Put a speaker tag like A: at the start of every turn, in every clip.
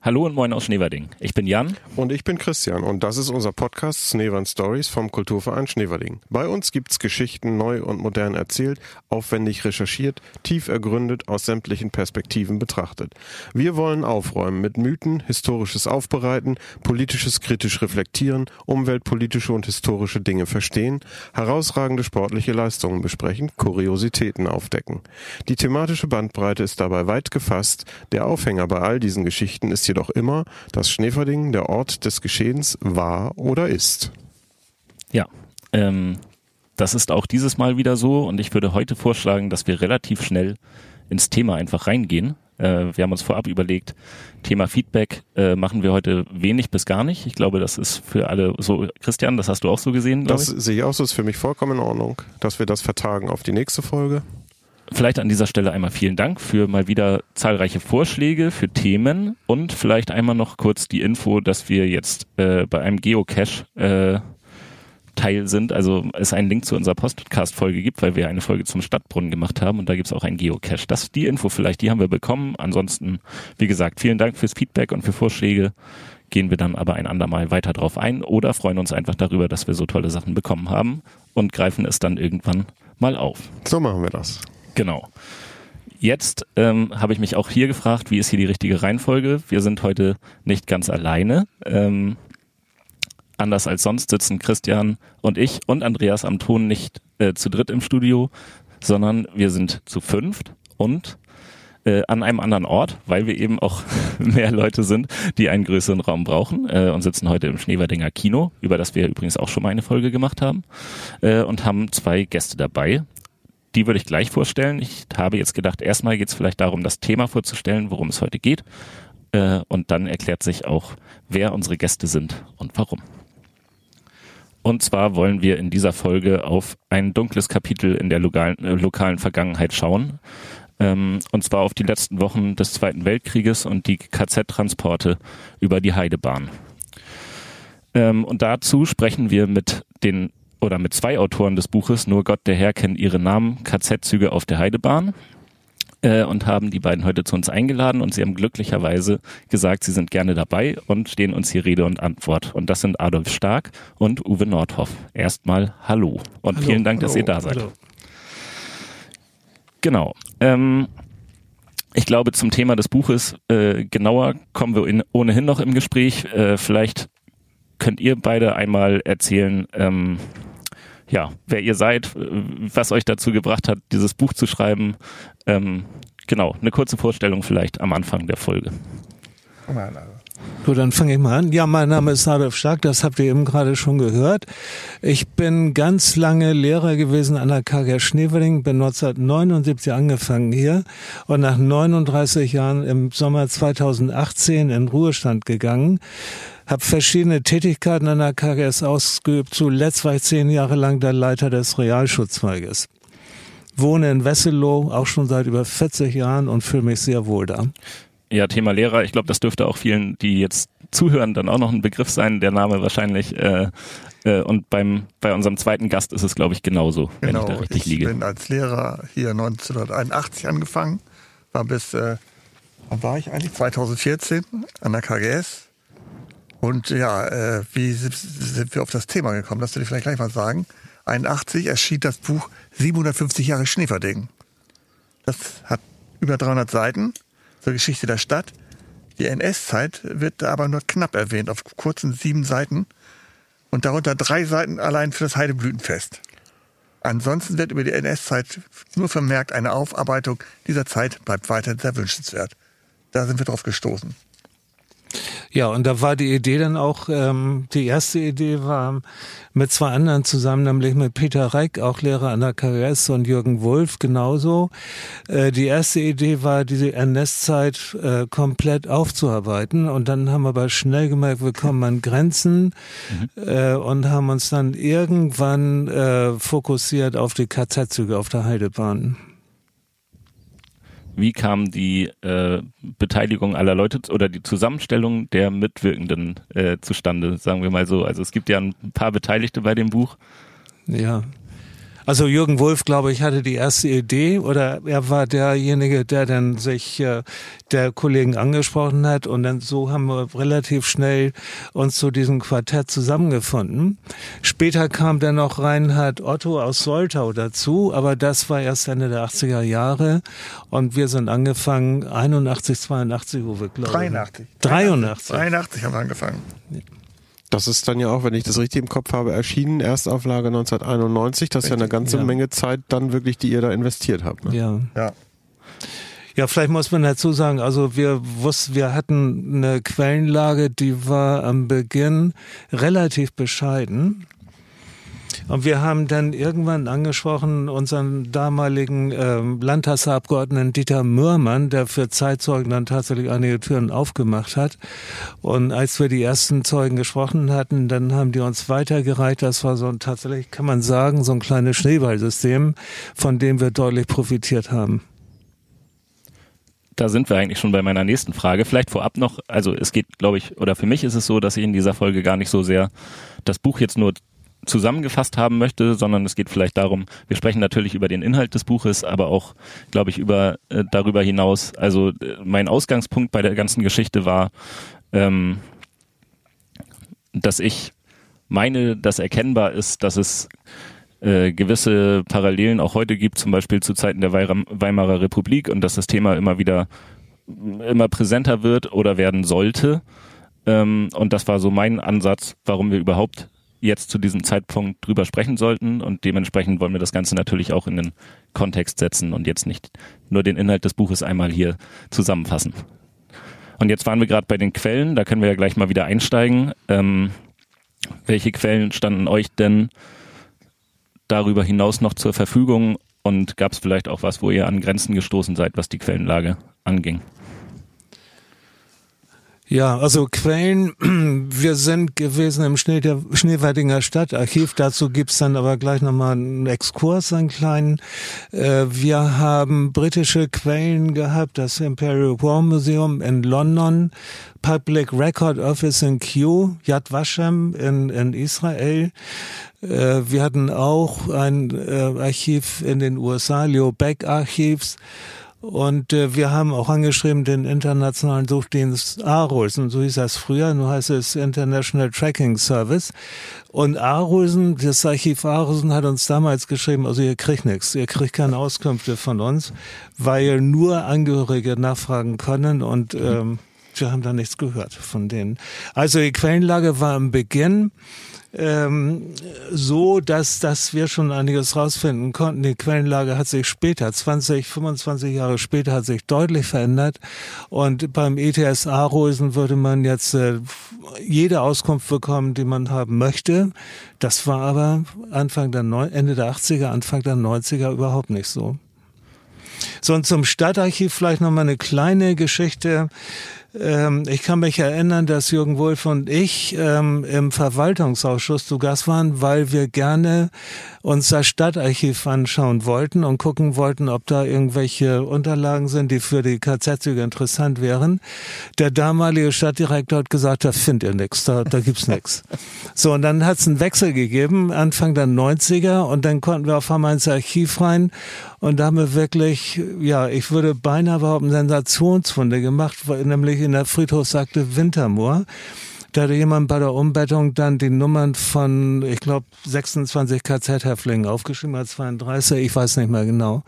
A: Hallo und moin aus Schneverding. Ich bin Jan.
B: Und ich bin Christian und das ist unser Podcast Schneewand Stories vom Kulturverein Schneverding. Bei uns gibt's Geschichten neu und modern erzählt, aufwendig recherchiert, tief ergründet, aus sämtlichen Perspektiven betrachtet. Wir wollen aufräumen mit Mythen, historisches Aufbereiten, politisches kritisch reflektieren, umweltpolitische und historische Dinge verstehen, herausragende sportliche Leistungen besprechen, Kuriositäten aufdecken. Die thematische Bandbreite ist dabei weit gefasst. Der Aufhänger bei all diesen Geschichten ist jedoch immer, dass Schneverding der Ort des Geschehens war oder ist.
A: Ja, das ist auch dieses Mal wieder so und ich würde heute vorschlagen, dass wir relativ schnell ins Thema einfach reingehen. Wir haben uns vorab überlegt, Thema Feedback machen wir heute wenig bis gar nicht. Ich glaube, das ist für alle so. Christian, das hast du auch so gesehen, glaube ich?
B: Das sehe ich auch so, ist für mich vollkommen in Ordnung, dass wir das vertagen auf die nächste Folge.
A: Vielleicht an dieser Stelle einmal vielen Dank für mal wieder zahlreiche Vorschläge für Themen und vielleicht einmal noch kurz die Info, dass wir jetzt bei einem Geocache Teil sind, also es einen Link zu unserer Podcast-Folge gibt, weil wir eine Folge zum Stadtbrunnen gemacht haben und da gibt es auch einen Geocache. Das ist die Info vielleicht, die haben wir bekommen. Ansonsten, wie gesagt, vielen Dank fürs Feedback und für Vorschläge. Gehen wir dann aber ein andermal weiter drauf ein oder freuen uns einfach darüber, dass wir so tolle Sachen bekommen haben und greifen es dann irgendwann mal auf.
B: So machen wir das.
A: Genau. Jetzt habe ich mich auch hier gefragt, wie ist hier die richtige Reihenfolge? Wir sind heute nicht ganz alleine. Anders als sonst sitzen Christian und ich und Andreas am Ton nicht zu dritt im Studio, sondern wir sind zu fünft und an einem anderen Ort, weil wir eben auch mehr Leute sind, die einen größeren Raum brauchen und sitzen heute im Schneeverdinger Kino, über das wir übrigens auch schon mal eine Folge gemacht haben und haben 2 Gäste dabei. Die würde ich gleich vorstellen. Ich habe jetzt gedacht, erstmal geht es vielleicht darum, das Thema vorzustellen, worum es heute geht. Und dann erklärt sich auch, wer unsere Gäste sind und warum. Und zwar wollen wir in dieser Folge auf ein dunkles Kapitel in der lokalen Vergangenheit schauen. Und zwar auf die letzten Wochen des Zweiten Weltkrieges und die KZ-Transporte über die Heidebahn. Und dazu sprechen wir mit 2 Autoren des Buches Nur Gott, der Herr kennt ihre Namen, KZ-Züge auf der Heidebahn und haben die beiden heute zu uns eingeladen und sie haben glücklicherweise gesagt, sie sind gerne dabei und stehen uns hier Rede und Antwort. Und das sind Adolf Stark und Uwe Nordhoff. Erstmal hallo und vielen Dank, dass ihr da seid. Hallo. Genau. Ich glaube, zum Thema des Buches genauer kommen wir ohnehin noch im Gespräch. Vielleicht könnt ihr beide einmal erzählen, wer ihr seid, was euch dazu gebracht hat, dieses Buch zu schreiben. Genau, eine kurze Vorstellung vielleicht am Anfang der Folge.
C: Gut, dann fange ich mal an. Ja, mein Name ist Adolf Stark, das habt ihr eben gerade schon gehört. Ich bin ganz lange Lehrer gewesen an der KG Schneverding, bin 1979 angefangen hier und nach 39 Jahren im Sommer 2018 in Ruhestand gegangen. Habe verschiedene Tätigkeiten an der KGS ausgeübt. Zuletzt war ich 10 Jahre lang der Leiter des Realschutzweiges. Wohne in Wesselow, auch schon seit über 40 Jahren und fühle mich sehr wohl da.
A: Ja, Thema Lehrer. Ich glaube, das dürfte auch vielen, die jetzt zuhören, dann auch noch ein Begriff sein. Der Name wahrscheinlich. Und bei unserem zweiten Gast ist es, glaube ich, genauso, wenn ich da richtig liege.
D: Ich bin als Lehrer hier 1981 angefangen. War bis, wann war ich eigentlich? 2014 an der KGS. Und ja, wie sind wir auf das Thema gekommen? Das will ich vielleicht gleich mal sagen. 81 erschien das Buch 750 Jahre Schneverding. Das hat über 300 Seiten zur Geschichte der Stadt. Die NS-Zeit wird aber nur knapp erwähnt, auf kurzen 7 Seiten. Und darunter 3 Seiten allein für das Heideblütenfest. Ansonsten wird über die NS-Zeit nur vermerkt, eine Aufarbeitung dieser Zeit bleibt weiterhin sehr wünschenswert. Da sind wir drauf gestoßen.
C: Ja, und da war die Idee dann auch, die erste Idee war mit 2 anderen zusammen, nämlich mit Peter Reik, auch Lehrer an der KGS, und Jürgen Wulff genauso. Die erste Idee war, diese NS-Zeit komplett aufzuarbeiten, und dann haben wir aber schnell gemerkt, wir kommen an Grenzen und haben uns dann irgendwann fokussiert auf die KZ-Züge auf der Heidebahn.
A: Wie kam die Beteiligung aller Leute oder die Zusammenstellung der Mitwirkenden zustande, sagen wir mal so? Also es gibt ja ein paar Beteiligte bei dem Buch.
C: Ja, Also Jürgen Wulff, glaube ich, hatte die erste Idee oder er war derjenige, der dann sich der Kollegen angesprochen hat und dann so haben wir relativ schnell uns zu diesem Quartett zusammengefunden. Später kam dann noch Reinhard Otto aus Soltau dazu, aber das war erst Ende der 80er Jahre und wir sind angefangen 81, 82, Uwe, glaube ich. 83
D: haben wir angefangen.
B: Das ist dann ja auch, wenn ich das richtig im Kopf habe, erschienen, Erstauflage 1991. Das ist ja eine ganze Menge Zeit dann wirklich, die ihr da investiert habt. Ne?
C: Ja. Ja, vielleicht muss man dazu sagen, also wir hatten eine Quellenlage, die war am Beginn relativ bescheiden. Und wir haben dann irgendwann angesprochen, unseren damaligen Landtagsabgeordneten Dieter Mürmann, der für Zeitzeugen dann tatsächlich einige Türen aufgemacht hat. Und als wir die ersten Zeugen gesprochen hatten, dann haben die uns weitergereicht. Das war so ein tatsächlich, kann man sagen, so ein kleines Schneeballsystem, von dem wir deutlich profitiert haben.
A: Da sind wir eigentlich schon bei meiner nächsten Frage. Vielleicht vorab noch, also es geht, glaube ich, oder für mich ist es so, dass ich in dieser Folge gar nicht so sehr das Buch jetzt nur zusammengefasst haben möchte, sondern es geht vielleicht darum, wir sprechen natürlich über den Inhalt des Buches, aber auch, glaube ich, darüber hinaus. Also mein Ausgangspunkt bei der ganzen Geschichte war, dass ich meine, dass erkennbar ist, dass es gewisse Parallelen auch heute gibt, zum Beispiel zu Zeiten der Weimarer Republik und dass das Thema immer präsenter wird oder werden sollte. Und das war so mein Ansatz, warum wir überhaupt jetzt zu diesem Zeitpunkt drüber sprechen sollten und dementsprechend wollen wir das Ganze natürlich auch in den Kontext setzen und jetzt nicht nur den Inhalt des Buches einmal hier zusammenfassen. Und jetzt waren wir gerade bei den Quellen, da können wir ja gleich mal wieder einsteigen. Welche Quellen standen euch denn darüber hinaus noch zur Verfügung und gab es vielleicht auch was, wo ihr an Grenzen gestoßen seid, was die Quellenlage anging?
C: Ja, also Quellen, wir sind gewesen im Schneewerdinger Stadtarchiv, dazu gibt's dann aber gleich nochmal einen Exkurs, einen kleinen. Wir haben britische Quellen gehabt, das Imperial War Museum in London, Public Record Office in Kew, Yad Vashem in Israel. Wir hatten auch ein Archiv in den USA, Leo Baeck Archives. Und wir haben auch angeschrieben den internationalen Suchdienst ARUSEN, so hieß das früher, nun heißt es International Tracking Service. Und ARUSEN, das Archiv ARUSEN hat uns damals geschrieben, also ihr kriegt nichts, ihr kriegt keine Auskünfte von uns, weil nur Angehörige nachfragen können und wir haben da nichts gehört von denen. Also die Quellenlage war am Beginn so, dass wir schon einiges rausfinden konnten. Die Quellenlage hat sich später, 25 Jahre später, hat sich deutlich verändert. Und beim ETS ARUSEN würde man jetzt jede Auskunft bekommen, die man haben möchte. Das war aber Ende der 80er, Anfang der 90er überhaupt nicht so. So, und zum Stadtarchiv vielleicht noch mal eine kleine Geschichte. Ich kann mich erinnern, dass Jürgen Wulff und ich im Verwaltungsausschuss zu Gast waren, weil wir gerne uns das Stadtarchiv anschauen wollten und gucken wollten, ob da irgendwelche Unterlagen sind, die für die KZ-Züge interessant wären. Der damalige Stadtdirektor hat gesagt, da findet ihr nichts, da gibt's nichts. So, und dann hat's einen Wechsel gegeben, Anfang der 90er, und dann konnten wir auf einmal ins Archiv rein und da haben wir wirklich, ja, ich würde beinahe behaupten, Sensationsfunde gemacht, nämlich in der Friedhofsakte Wintermoor. Da hatte jemand bei der Umbettung dann die Nummern von, ich glaube, 26 KZ-Häftlingen aufgeschrieben, hat 32, ich weiß nicht mehr genau.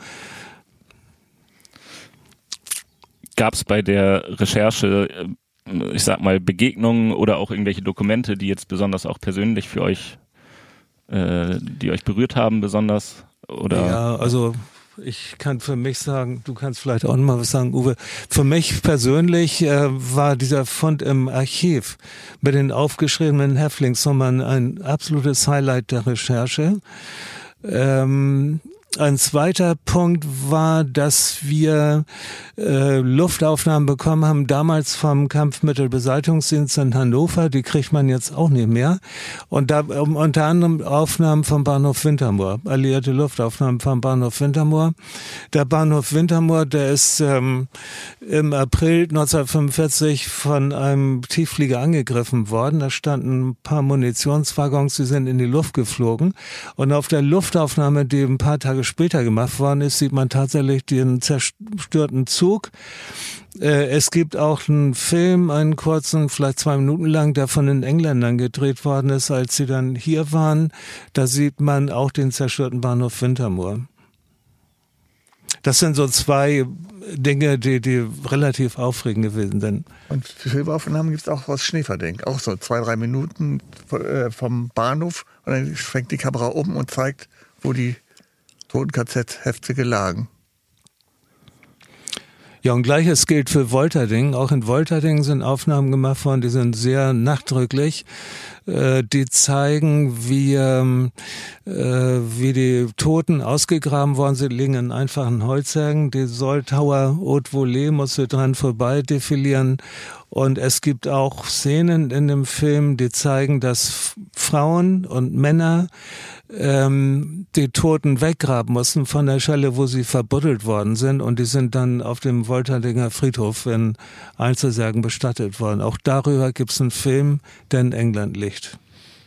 A: Gab es bei der Recherche, ich sag mal, Begegnungen oder auch irgendwelche Dokumente, die jetzt besonders auch persönlich für euch, die euch berührt haben besonders? Oder?
C: Ja, also ich kann für mich sagen, du kannst vielleicht auch noch mal was sagen, Uwe. Für mich persönlich war dieser Fund im Archiv mit den aufgeschriebenen Häftlingsnummern ein absolutes Highlight der Recherche. Ein zweiter Punkt war, dass wir Luftaufnahmen bekommen haben, damals vom Kampfmittelbeseitigungsdienst in Hannover, die kriegt man jetzt auch nicht mehr. Und da unter anderem Aufnahmen vom Bahnhof Wintermoor, alliierte Luftaufnahmen vom Bahnhof Wintermoor. Der Bahnhof Wintermoor, der ist im April 1945 von einem Tiefflieger angegriffen worden. Da standen ein paar Munitionswaggons, die sind in die Luft geflogen. Und auf der Luftaufnahme, die ein paar Tage später gemacht worden ist, sieht man tatsächlich den zerstörten Zug. Es gibt auch einen Film, einen kurzen, vielleicht 2 Minuten lang, der von den Engländern gedreht worden ist, als sie dann hier waren. Da sieht man auch den zerstörten Bahnhof Wintermoor. Das sind so 2 Dinge, die relativ aufregend gewesen sind.
D: Und Filmaufnahmen gibt es auch aus Schneverding. Auch so 2-3 Minuten vom Bahnhof und dann schwenkt die Kamera um und zeigt, wo die toten KZ-Hefte lagen.
C: Ja, und Gleiches gilt für Wolterding. Auch in Wolterding sind Aufnahmen gemacht worden, die sind sehr nachdrücklich. Die zeigen, wie die Toten ausgegraben worden sind, liegen in einfachen Holzsärgen. Die Soltauer Haute Volée musste dran vorbei defilieren. Und es gibt auch Szenen in dem Film, die zeigen, dass Frauen und Männer die Toten weggraben mussten von der Stelle, wo sie verbuddelt worden sind. Und die sind dann auf dem Wolterdinger Friedhof in Einzelsärgen bestattet worden. Auch darüber gibt es einen Film, der in England liegt.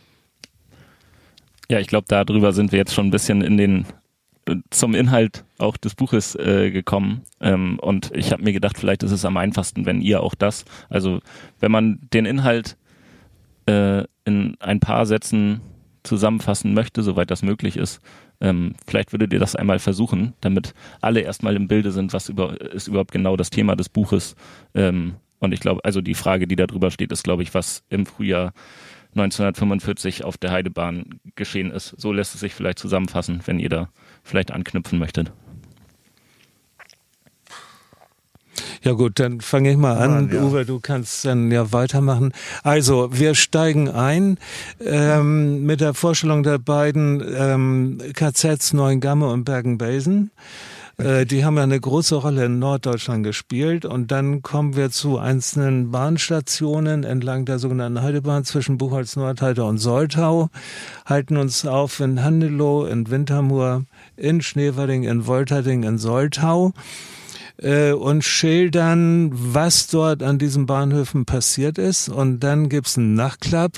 A: Ja, ich glaube, darüber sind wir jetzt schon ein bisschen zum Inhalt auch des Buches gekommen. Und ich habe mir gedacht, vielleicht ist es am einfachsten, wenn ihr auch wenn man den Inhalt in ein paar Sätzen zusammenfassen möchte, soweit das möglich ist, vielleicht würdet ihr das einmal versuchen, damit alle erstmal im Bilde sind, was ist überhaupt genau das Thema des Buches. Und ich glaube, also die Frage, die da drüber steht, ist, glaube ich, was im Frühjahr 1945 auf der Heidebahn geschehen ist. So lässt es sich vielleicht zusammenfassen, wenn ihr da vielleicht anknüpfen möchtet.
C: Ja gut, dann fange ich mal an.
D: Ja.
C: Uwe, du kannst dann ja weitermachen. Also, wir steigen ein mit der Vorstellung der beiden KZs Neuengamme und Bergen-Belsen. Die haben ja eine große Rolle in Norddeutschland gespielt und dann kommen wir zu einzelnen Bahnstationen entlang der sogenannten Heidebahn zwischen Buchholz, Nordheide und Soltau, halten uns auf in Handelow, in Wintermoor, in Schneverding, in Wolterding, in Soltau und schildern, was dort an diesen Bahnhöfen passiert ist. Und dann gibt's einen Nachklapp,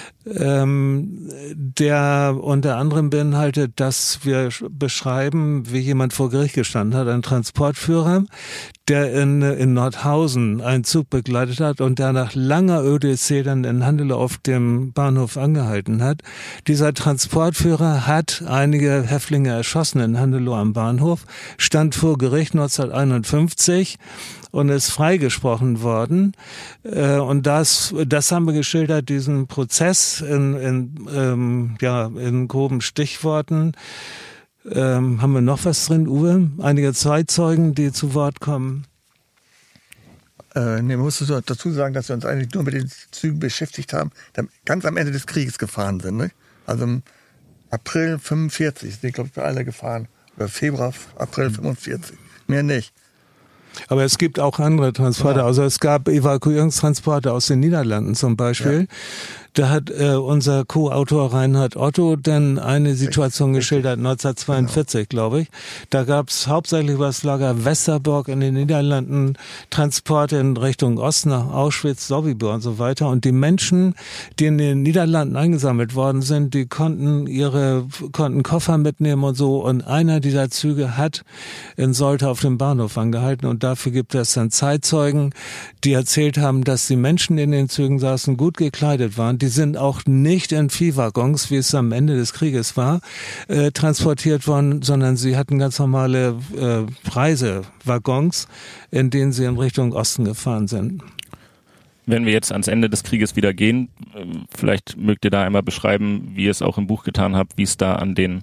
C: der unter anderem beinhaltet, dass wir beschreiben, wie jemand vor Gericht gestanden hat, ein Transportführer, der in Nordhausen einen Zug begleitet hat und der nach langer Odyssee dann in Handelow auf dem Bahnhof angehalten hat. Dieser Transportführer hat einige Häftlinge erschossen in Handelow am Bahnhof, stand vor Gericht 1951 und ist freigesprochen worden. Und das haben wir geschildert, diesen Prozess in groben Stichworten. Haben wir noch was drin, Uwe? Einige Zeitzeugen, die zu Wort kommen?
D: Nee, musst du dazu sagen, dass wir uns eigentlich nur mit den Zügen beschäftigt haben, die ganz am Ende des Krieges gefahren sind. Ne? Also im April 45 sind, glaube ich, wir alle gefahren. Oder Februar, April 45. Mehr nicht.
C: Aber es gibt auch andere Transporte.
D: Ja.
C: Also es gab Evakuierungstransporte aus den Niederlanden zum Beispiel. Ja. Da hat unser Co-Autor Reinhard Otto dann eine Situation geschildert, 1942, glaube ich. Da gab es hauptsächlich über das Lager Westerbork in den Niederlanden Transporte in Richtung Osten nach Auschwitz, Sobibor und so weiter. Und die Menschen, die in den Niederlanden eingesammelt worden sind, die konnten Koffer mitnehmen und so. Und einer dieser Züge hat in Soltau auf dem Bahnhof angehalten. Und dafür gibt es dann Zeitzeugen, die erzählt haben, dass die Menschen, die in den Zügen saßen, gut gekleidet waren. Die sind auch nicht in Viehwaggons, wie es am Ende des Krieges war, transportiert worden, sondern sie hatten ganz normale Reisewaggons, in denen sie in Richtung Osten gefahren sind.
A: Wenn wir jetzt ans Ende des Krieges wieder gehen, vielleicht mögt ihr da einmal beschreiben, wie ihr es auch im Buch getan habt, wie es da an den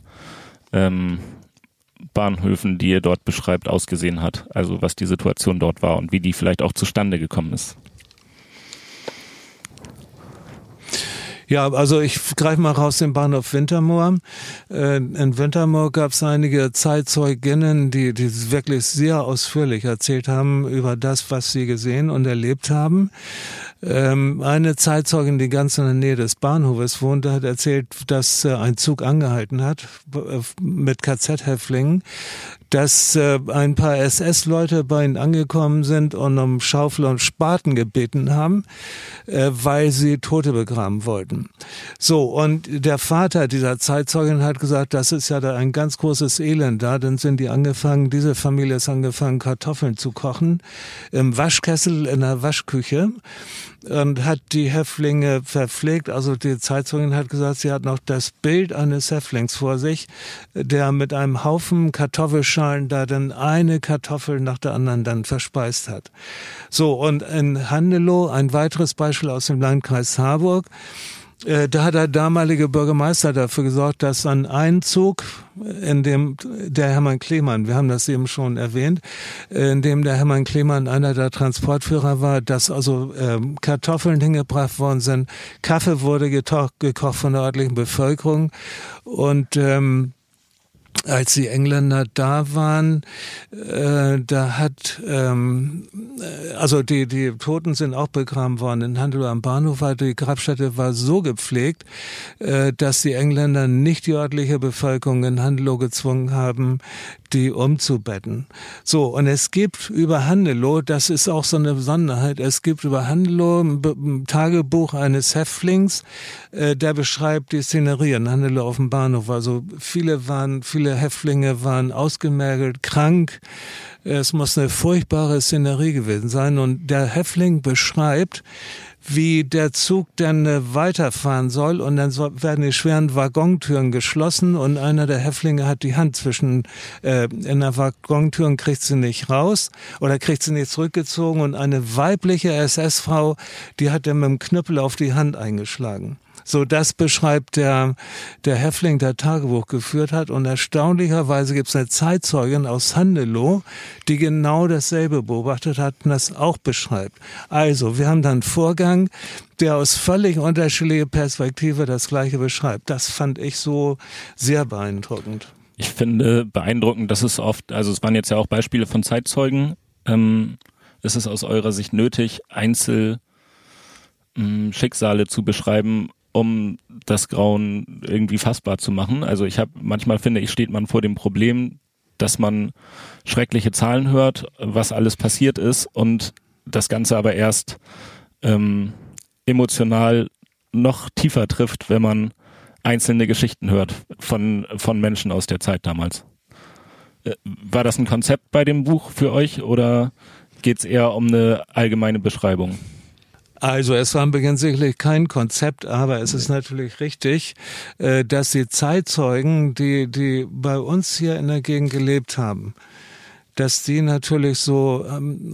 A: Bahnhöfen, die ihr dort beschreibt, ausgesehen hat. Also was die Situation dort war und wie die vielleicht auch zustande gekommen ist.
C: Ja, also ich greife mal raus den Bahnhof Wintermoor. In Wintermoor gab es einige Zeitzeuginnen, die wirklich sehr ausführlich erzählt haben über das, was sie gesehen und erlebt haben. Eine Zeitzeugin, die ganz in der Nähe des Bahnhofes wohnte, hat erzählt, dass ein Zug angehalten hat mit KZ-Häftlingen, dass ein paar SS-Leute bei ihnen angekommen sind und um Schaufel und Spaten gebeten haben, weil sie Tote begraben wollten. So, und der Vater dieser Zeitzeugin hat gesagt, das ist ja da ein ganz großes Elend da. Dann sind diese Familie ist angefangen, Kartoffeln zu kochen, im Waschkessel in der Waschküche, und hat die Häftlinge verpflegt. Also die Zeitzeugin hat gesagt, sie hat noch das Bild eines Häftlings vor sich, der mit einem Haufen Kartoffelschalen da dann eine Kartoffel nach der anderen dann verspeist hat. So, und in Handelow, ein weiteres Beispiel aus dem Landkreis Harburg, da hat der damalige Bürgermeister dafür gesorgt, dass an einen Zug, in dem der Hermann Kleemann, wir haben das eben schon erwähnt, in dem der Hermann Kleemann einer der Transportführer war, dass also Kartoffeln hingebracht worden sind, Kaffee wurde gekocht von der örtlichen Bevölkerung, und als die Engländer da waren, also die Toten sind auch begraben worden in Handelow am Bahnhof, weil die Grabstätte war so gepflegt, dass die Engländer nicht die örtliche Bevölkerung in Handelow gezwungen haben, die umzubetten. So, und es gibt über Handelow, das ist auch so eine Besonderheit, es gibt über Handelow ein Tagebuch eines Häftlings, der beschreibt die Szenerie in Handelow auf dem Bahnhof. Also viele Häftlinge waren ausgemergelt, krank. Es muss eine furchtbare Szenerie gewesen sein. Und der Häftling beschreibt, wie der Zug dann weiterfahren soll, und dann werden die schweren Waggontüren geschlossen und einer der Häftlinge hat die Hand in der Waggontür und kriegt sie nicht raus oder kriegt sie nicht zurückgezogen, und eine weibliche SS-Frau, die hat dann mit dem Knüppel auf die Hand eingeschlagen. So, das beschreibt der Häftling, der Tagebuch geführt hat. Und erstaunlicherweise gibt es eine Zeitzeugin aus Handelow, die genau dasselbe beobachtet hat und das auch beschreibt. Also, wir haben dann einen Vorgang, der aus völlig unterschiedlicher Perspektive das Gleiche beschreibt. Das fand ich so sehr beeindruckend.
A: Ich finde beeindruckend, dass es oft, also es waren jetzt ja auch Beispiele von Zeitzeugen, ist es aus eurer Sicht nötig, Schicksale zu beschreiben, um das Grauen irgendwie fassbar zu machen. Also manchmal finde ich, steht man vor dem Problem, dass man schreckliche Zahlen hört, was alles passiert ist, und das Ganze aber erst emotional noch tiefer trifft, wenn man einzelne Geschichten hört von Menschen aus der Zeit damals. War das ein Konzept bei dem Buch für euch oder geht es eher um eine allgemeine Beschreibung?
C: Also es war im Beginn sicherlich kein Konzept, aber es ist natürlich richtig, dass die Zeitzeugen, die bei uns hier in der Gegend gelebt haben, dass die natürlich so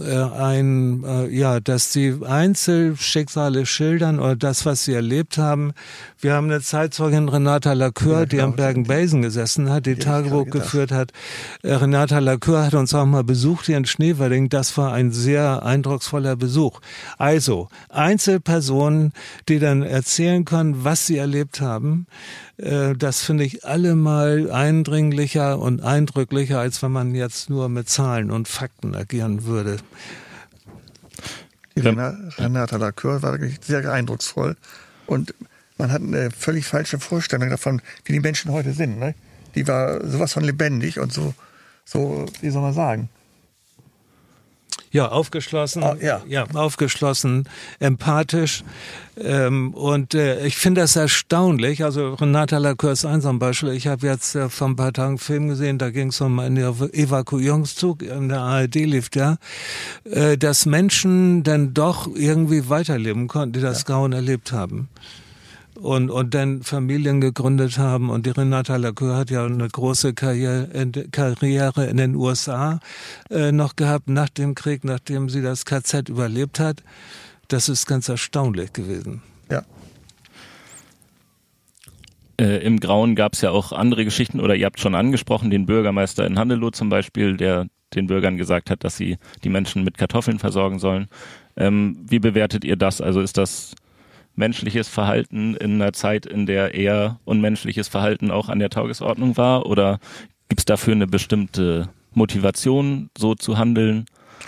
C: dass die Einzelschicksale schildern oder das, was sie erlebt haben. Wir haben eine Zeitzeugin, Renata Lacour, die am Bergen-Belsen gesessen hat, die Tagebuch geführt hat. Renata Lacour hat uns auch mal besucht hier in Schneewedding. Das war ein sehr eindrucksvoller Besuch. Also Einzelpersonen, die dann erzählen können, was sie erlebt haben. Das finde ich allemal eindringlicher und eindrücklicher, als wenn man jetzt nur mit Zahlen und Fakten agieren würde.
D: Die Renata Lacour war wirklich sehr eindrucksvoll. Und man hat eine völlig falsche Vorstellung davon, wie die Menschen heute sind. Ne? Die war sowas von lebendig und so, wie soll man sagen?
C: Ja, aufgeschlossen, aufgeschlossen, empathisch. Und ich finde das erstaunlich. Also Renata Lacour ist ein so ein Beispiel. Ich habe jetzt vor ein paar Tagen einen Film gesehen, da ging es um einen Evakuierungszug, in der ARD lief der, dass Menschen dann doch irgendwie weiterleben konnten, die das Grauen erlebt haben. Und dann Familien gegründet haben. Und die Renata Lacour hat ja eine große Karriere in den USA noch gehabt nach dem Krieg, nachdem sie das KZ überlebt hat. Das ist ganz erstaunlich gewesen.
D: Ja.
A: Im Grauen gab es ja auch andere Geschichten, oder ihr habt schon angesprochen, den Bürgermeister in Handelow zum Beispiel, der den Bürgern gesagt hat, dass sie die Menschen mit Kartoffeln versorgen sollen. Wie bewertet ihr das? Also ist das menschliches Verhalten in einer Zeit, in der eher unmenschliches Verhalten auch an der Tagesordnung war? Oder gibt es dafür eine bestimmte Motivation, so zu handeln?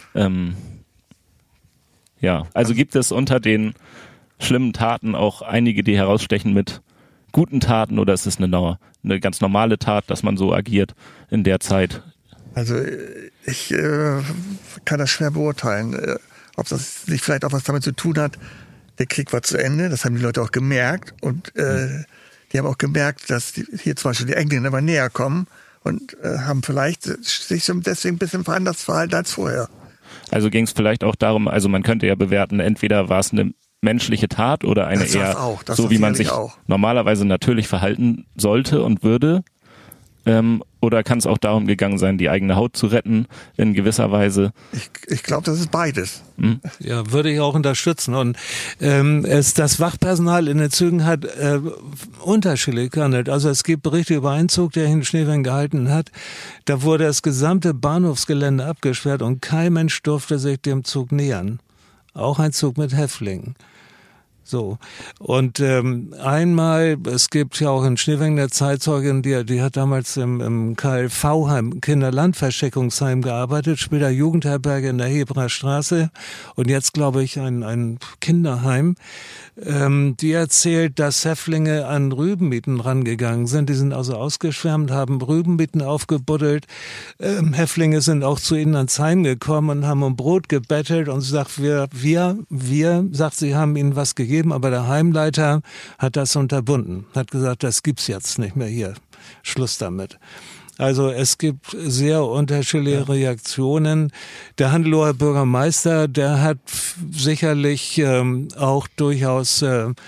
A: Also gibt es unter den schlimmen Taten auch einige, die herausstechen mit guten Taten, oder ist es eine ganz normale Tat, dass man so agiert in der Zeit?
D: Also ich kann das schwer beurteilen, ob das nicht vielleicht auch was damit zu tun hat, der Krieg war zu Ende, das haben die Leute auch gemerkt und die haben auch gemerkt, dass hier zum Beispiel die Engländer immer näher kommen und haben vielleicht sich deswegen ein bisschen verändert verhalten als vorher.
A: Also ging es vielleicht auch darum, also man könnte ja bewerten, entweder war es eine menschliche Tat oder eine eher so, wie man sich normalerweise natürlich verhalten sollte und würde. Oder kann es auch darum gegangen sein, die eigene Haut zu retten in gewisser Weise?
D: Ich glaube, das ist beides.
C: Ja, würde ich auch unterstützen. Und das Wachpersonal in den Zügen hat unterschiedlich gehandelt. Also es gibt Berichte über einen Zug, der in Schneewein gehalten hat. Da wurde das gesamte Bahnhofsgelände abgesperrt und kein Mensch durfte sich dem Zug nähern. Auch ein Zug mit Häftlingen. So. Und einmal, es gibt ja auch in Schneewein eine Zeitzeugin, die hat damals im KLV-Heim, Kinderlandversteckungsheim gearbeitet, später Jugendherberge in der Heberer Straße und jetzt, glaube ich, ein Kinderheim. Die erzählt, dass Häftlinge an Rübenmieten rangegangen sind. Die sind also ausgeschwärmt, haben Rübenmieten aufgebuddelt. Häftlinge sind auch zu ihnen ans Heim gekommen und haben um Brot gebettelt und sagt, wir, sagt, sie haben ihnen was gegeben, aber der Heimleiter hat das unterbunden, hat gesagt, das gibt's jetzt nicht mehr hier. Schluss damit. Also es gibt sehr unterschiedliche Reaktionen. Der Hannelore Bürgermeister, der hat sicherlich auch durchaus,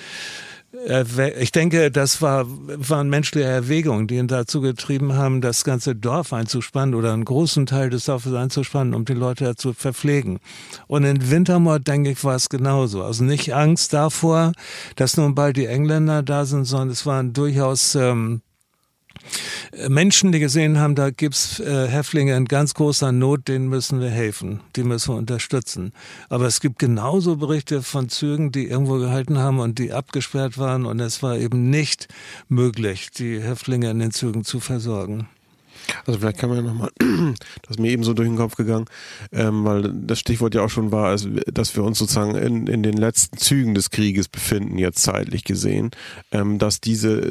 C: ich denke, das waren menschliche Erwägungen, die ihn dazu getrieben haben, das ganze Dorf einzuspannen oder einen großen Teil des Dorfes einzuspannen, um die Leute zu verpflegen. Und in Wintermoor, denke ich, war es genauso. Also nicht Angst davor, dass nun bald die Engländer da sind, sondern es waren durchaus Menschen, die gesehen haben, da gibt's Häftlinge in ganz großer Not, denen müssen wir helfen, die müssen wir unterstützen. Aber es gibt genauso Berichte von Zügen, die irgendwo gehalten haben und die abgesperrt waren und es war eben nicht möglich, die Häftlinge in den Zügen zu versorgen.
B: Also vielleicht kann man ja nochmal, das ist mir eben so durch den Kopf gegangen, weil das Stichwort ja auch schon war, also, dass wir uns sozusagen in den letzten Zügen des Krieges befinden, jetzt zeitlich gesehen, dass diese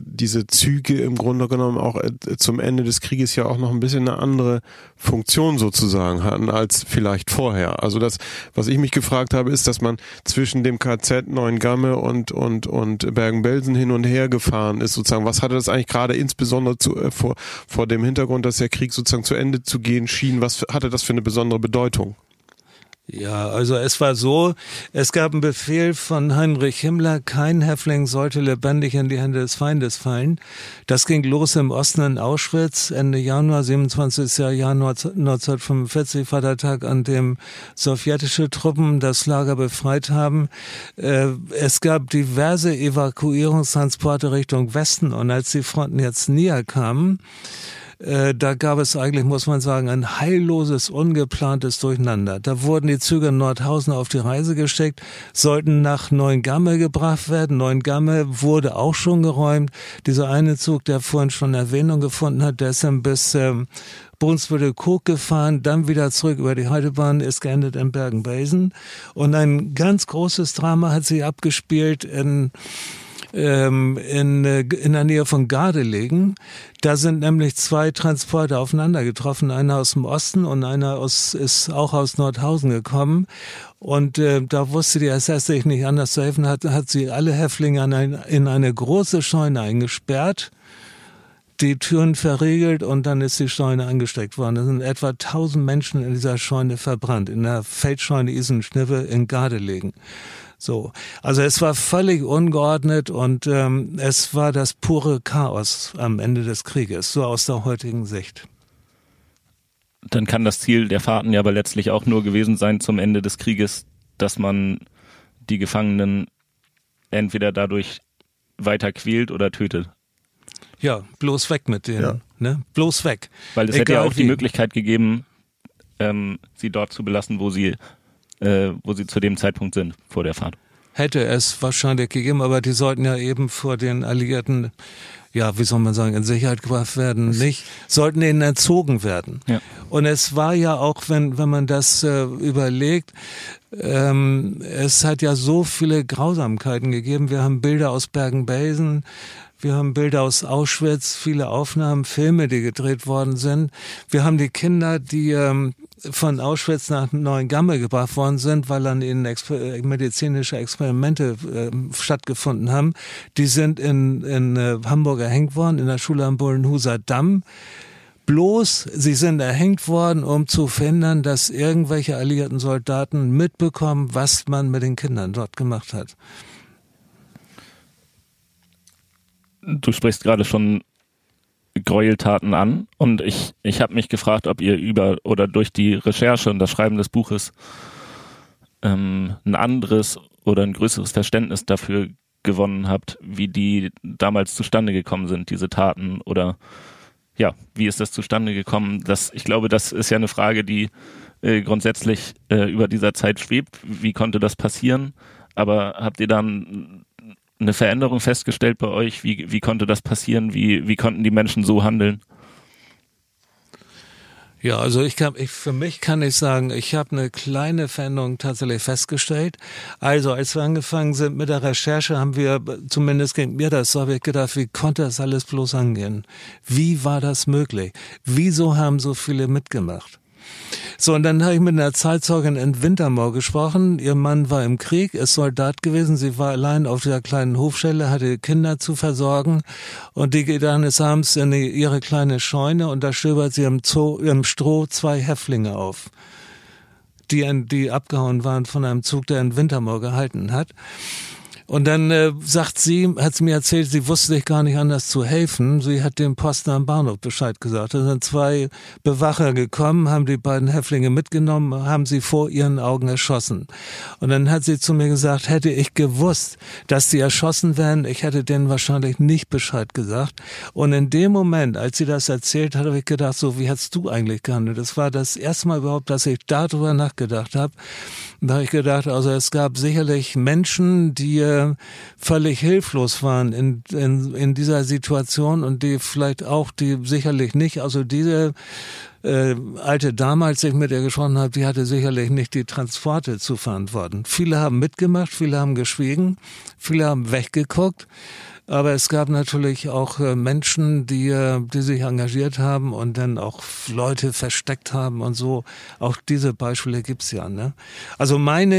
B: Züge im Grunde genommen auch zum Ende des Krieges ja auch noch ein bisschen eine andere Funktion sozusagen hatten als vielleicht vorher. Also das, was ich mich gefragt habe, ist, dass man zwischen dem KZ Neuengamme und Bergen-Belsen hin und her gefahren ist, sozusagen. Was hatte das eigentlich gerade insbesondere vor dem Hintergrund, dass der Krieg sozusagen zu Ende zu gehen schien, was hatte das für eine besondere Bedeutung?
C: Ja, also es war so, es gab einen Befehl von Heinrich Himmler, kein Häftling sollte lebendig in die Hände des Feindes fallen. Das ging los im Osten in Auschwitz, Ende Januar, 27. Januar 1945 war der Tag, an dem sowjetische Truppen das Lager befreit haben. Es gab diverse Evakuierungstransporte Richtung Westen und als die Fronten jetzt näher kamen, da gab es eigentlich, muss man sagen, ein heilloses, ungeplantes Durcheinander. Da wurden die Züge in Nordhausen auf die Reise gesteckt, sollten nach Neuengamme gebracht werden. Neuengamme wurde auch schon geräumt. Dieser eine Zug, der vorhin schon Erwähnung gefunden hat, der ist dann bis Brunsbüttel-Koog gefahren, dann wieder zurück über die Heidebahn, ist geendet in Bergen-Belsen. Und ein ganz großes Drama hat sich abgespielt in der Nähe von Gardelegen. Da sind nämlich zwei Transporte aufeinander getroffen, einer aus dem Osten und einer ist auch aus Nordhausen gekommen. Und da wusste die SS sich nicht anders zu helfen, hat sie alle Häftlinge in eine große Scheune eingesperrt, die Türen verriegelt und dann ist die Scheune angesteckt worden. Da sind etwa 1000 Menschen in dieser Scheune verbrannt, in der Feldscheune Isenschnibbe in Gardelegen. So, also es war völlig ungeordnet und es war das pure Chaos am Ende des Krieges, so aus der heutigen Sicht.
A: Dann kann das Ziel der Fahrten ja aber letztlich auch nur gewesen sein zum Ende des Krieges, dass man die Gefangenen entweder dadurch weiter quält oder tötet.
C: Ja, bloß weg mit denen, ne? Bloß weg.
A: Weil es hätte ja auch die Möglichkeit gegeben, sie dort zu belassen, wo sie zu dem Zeitpunkt sind, vor der Fahrt.
C: hätte es wahrscheinlich gegeben, aber die sollten ja eben vor den Alliierten, ja, wie soll man sagen, in Sicherheit gebracht werden, sollten ihnen entzogen werden. Ja. Und es war ja auch, wenn man das überlegt, es hat ja so viele Grausamkeiten gegeben. Wir haben Bilder aus Bergen-Belsen, wir haben Bilder aus Auschwitz, viele Aufnahmen, Filme, die gedreht worden sind. Wir haben die Kinder, die von Auschwitz nach Neuengamme gebracht worden sind, weil an ihnen medizinische Experimente stattgefunden haben. Die sind in Hamburg erhängt worden, in der Schule am Bullenhuser Damm. Bloß, sie sind erhängt worden, um zu verhindern, dass irgendwelche alliierten Soldaten mitbekommen, was man mit den Kindern dort gemacht hat.
A: Du sprichst gerade schon Gräueltaten an und ich habe mich gefragt, ob ihr über oder durch die Recherche und das Schreiben des Buches ein anderes oder ein größeres Verständnis dafür gewonnen habt, wie die damals zustande gekommen sind, diese Taten, oder ja, wie ist das zustande gekommen? Ich glaube, das ist ja eine Frage, die grundsätzlich über dieser Zeit schwebt. Wie konnte das passieren? Aber habt ihr dann eine Veränderung festgestellt bei euch? Wie konnte das passieren? Wie konnten die Menschen so handeln?
C: Ja, also für mich kann ich sagen, ich habe eine kleine Veränderung tatsächlich festgestellt. Also als wir angefangen sind mit der Recherche, haben wir, zumindest ging mir das so, habe ich gedacht, wie konnte das alles bloß angehen? Wie war das möglich? Wieso haben so viele mitgemacht? So, und dann habe ich mit einer Zeitzeugin in Wintermoor gesprochen. Ihr Mann war im Krieg, ist Soldat gewesen. Sie war allein auf dieser kleinen Hofstelle, hatte Kinder zu versorgen. Und die geht eines Abends in ihre kleine Scheune und da stöbert sie im Stroh 2 Häftlinge auf, die abgehauen waren von einem Zug, der in Wintermoor gehalten hat. Und dann hat sie mir erzählt, sie wusste sich gar nicht anders zu helfen. Sie hat dem Posten am Bahnhof Bescheid gesagt. Da sind 2 Bewacher gekommen, haben die beiden Häftlinge mitgenommen, haben sie vor ihren Augen erschossen. Und dann hat sie zu mir gesagt, hätte ich gewusst, dass sie erschossen werden, ich hätte denen wahrscheinlich nicht Bescheid gesagt. Und in dem Moment, als sie das erzählt hat, habe ich gedacht, so, wie hast du eigentlich gehandelt? Das war das erste Mal überhaupt, dass ich darüber nachgedacht habe. Da habe ich gedacht, also es gab sicherlich Menschen, die völlig hilflos waren in dieser Situation und die vielleicht auch, die sicherlich nicht, also diese alte Dame, als ich mit ihr gesprochen habe, die hatte sicherlich nicht die Transporte zu verantworten. Viele haben mitgemacht, viele haben geschwiegen, viele haben weggeguckt. Aber es gab natürlich auch Menschen, die sich engagiert haben und dann auch Leute versteckt haben und so. Auch diese Beispiele gibt's ja, ne? Also mein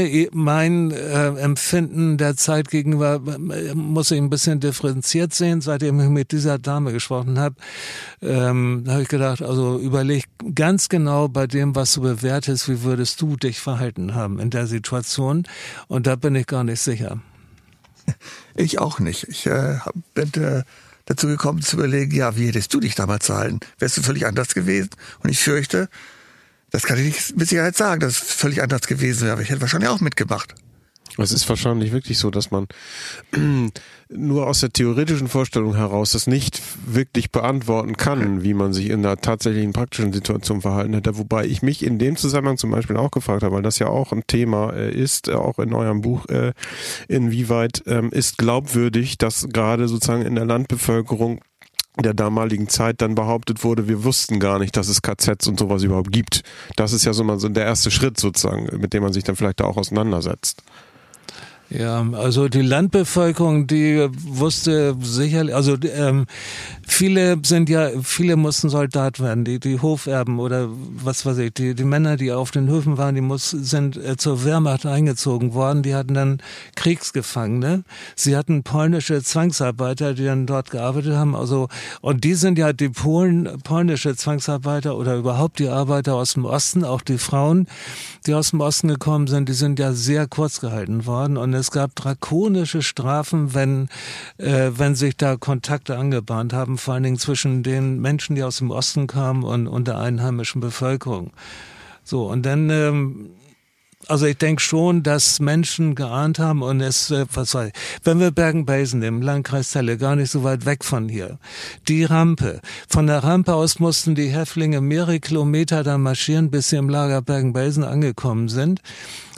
C: Empfinden der Zeit gegenüber muss ich ein bisschen differenziert sehen. Seitdem ich mit dieser Dame gesprochen habe, habe ich gedacht, also überleg ganz genau bei dem, was du bewertest, wie würdest du dich verhalten haben in der Situation? Und da bin ich gar nicht sicher.
D: Ich auch nicht. Ich bin dazu gekommen zu überlegen, ja, wie hättest du dich damals verhalten? Wärst du völlig anders gewesen? Und ich fürchte, das kann ich nicht mit Sicherheit sagen, dass es völlig anders gewesen wäre. Aber ich hätte wahrscheinlich auch mitgemacht.
B: Es ist wahrscheinlich wirklich so, dass man nur aus der theoretischen Vorstellung heraus das nicht wirklich beantworten kann, wie man sich in der tatsächlichen praktischen Situation verhalten hätte. Wobei ich mich in dem Zusammenhang zum Beispiel auch gefragt habe, weil das ja auch ein Thema ist, auch in eurem Buch, inwieweit ist glaubwürdig, dass gerade sozusagen in der Landbevölkerung der damaligen Zeit dann behauptet wurde, wir wussten gar nicht, dass es KZs und sowas überhaupt gibt. Das ist ja so mal so der erste Schritt sozusagen, mit dem man sich dann vielleicht da auch auseinandersetzt.
C: Ja, also die Landbevölkerung, die wusste sicherlich, also viele mussten Soldat werden, die Hoferben oder was weiß ich, die Männer, die auf den Höfen waren, sind zur Wehrmacht eingezogen worden, die hatten dann Kriegsgefangene. Sie hatten polnische Zwangsarbeiter, die dann dort gearbeitet haben, also, und die sind ja die polnische Zwangsarbeiter oder überhaupt die Arbeiter aus dem Osten, auch die Frauen, die aus dem Osten gekommen sind, die sind ja sehr kurz gehalten worden und es gab drakonische Strafen, wenn sich da Kontakte angebahnt haben, vor allen Dingen zwischen den Menschen, die aus dem Osten kamen und der einheimischen Bevölkerung. So, und dann, also ich denke schon, dass Menschen geahnt haben und wenn wir Bergen-Belsen nehmen, Landkreis Celle, gar nicht so weit weg von hier, die Rampe, von der Rampe aus mussten die Häftlinge mehrere Kilometer da marschieren, bis sie im Lager Bergen-Belsen angekommen sind.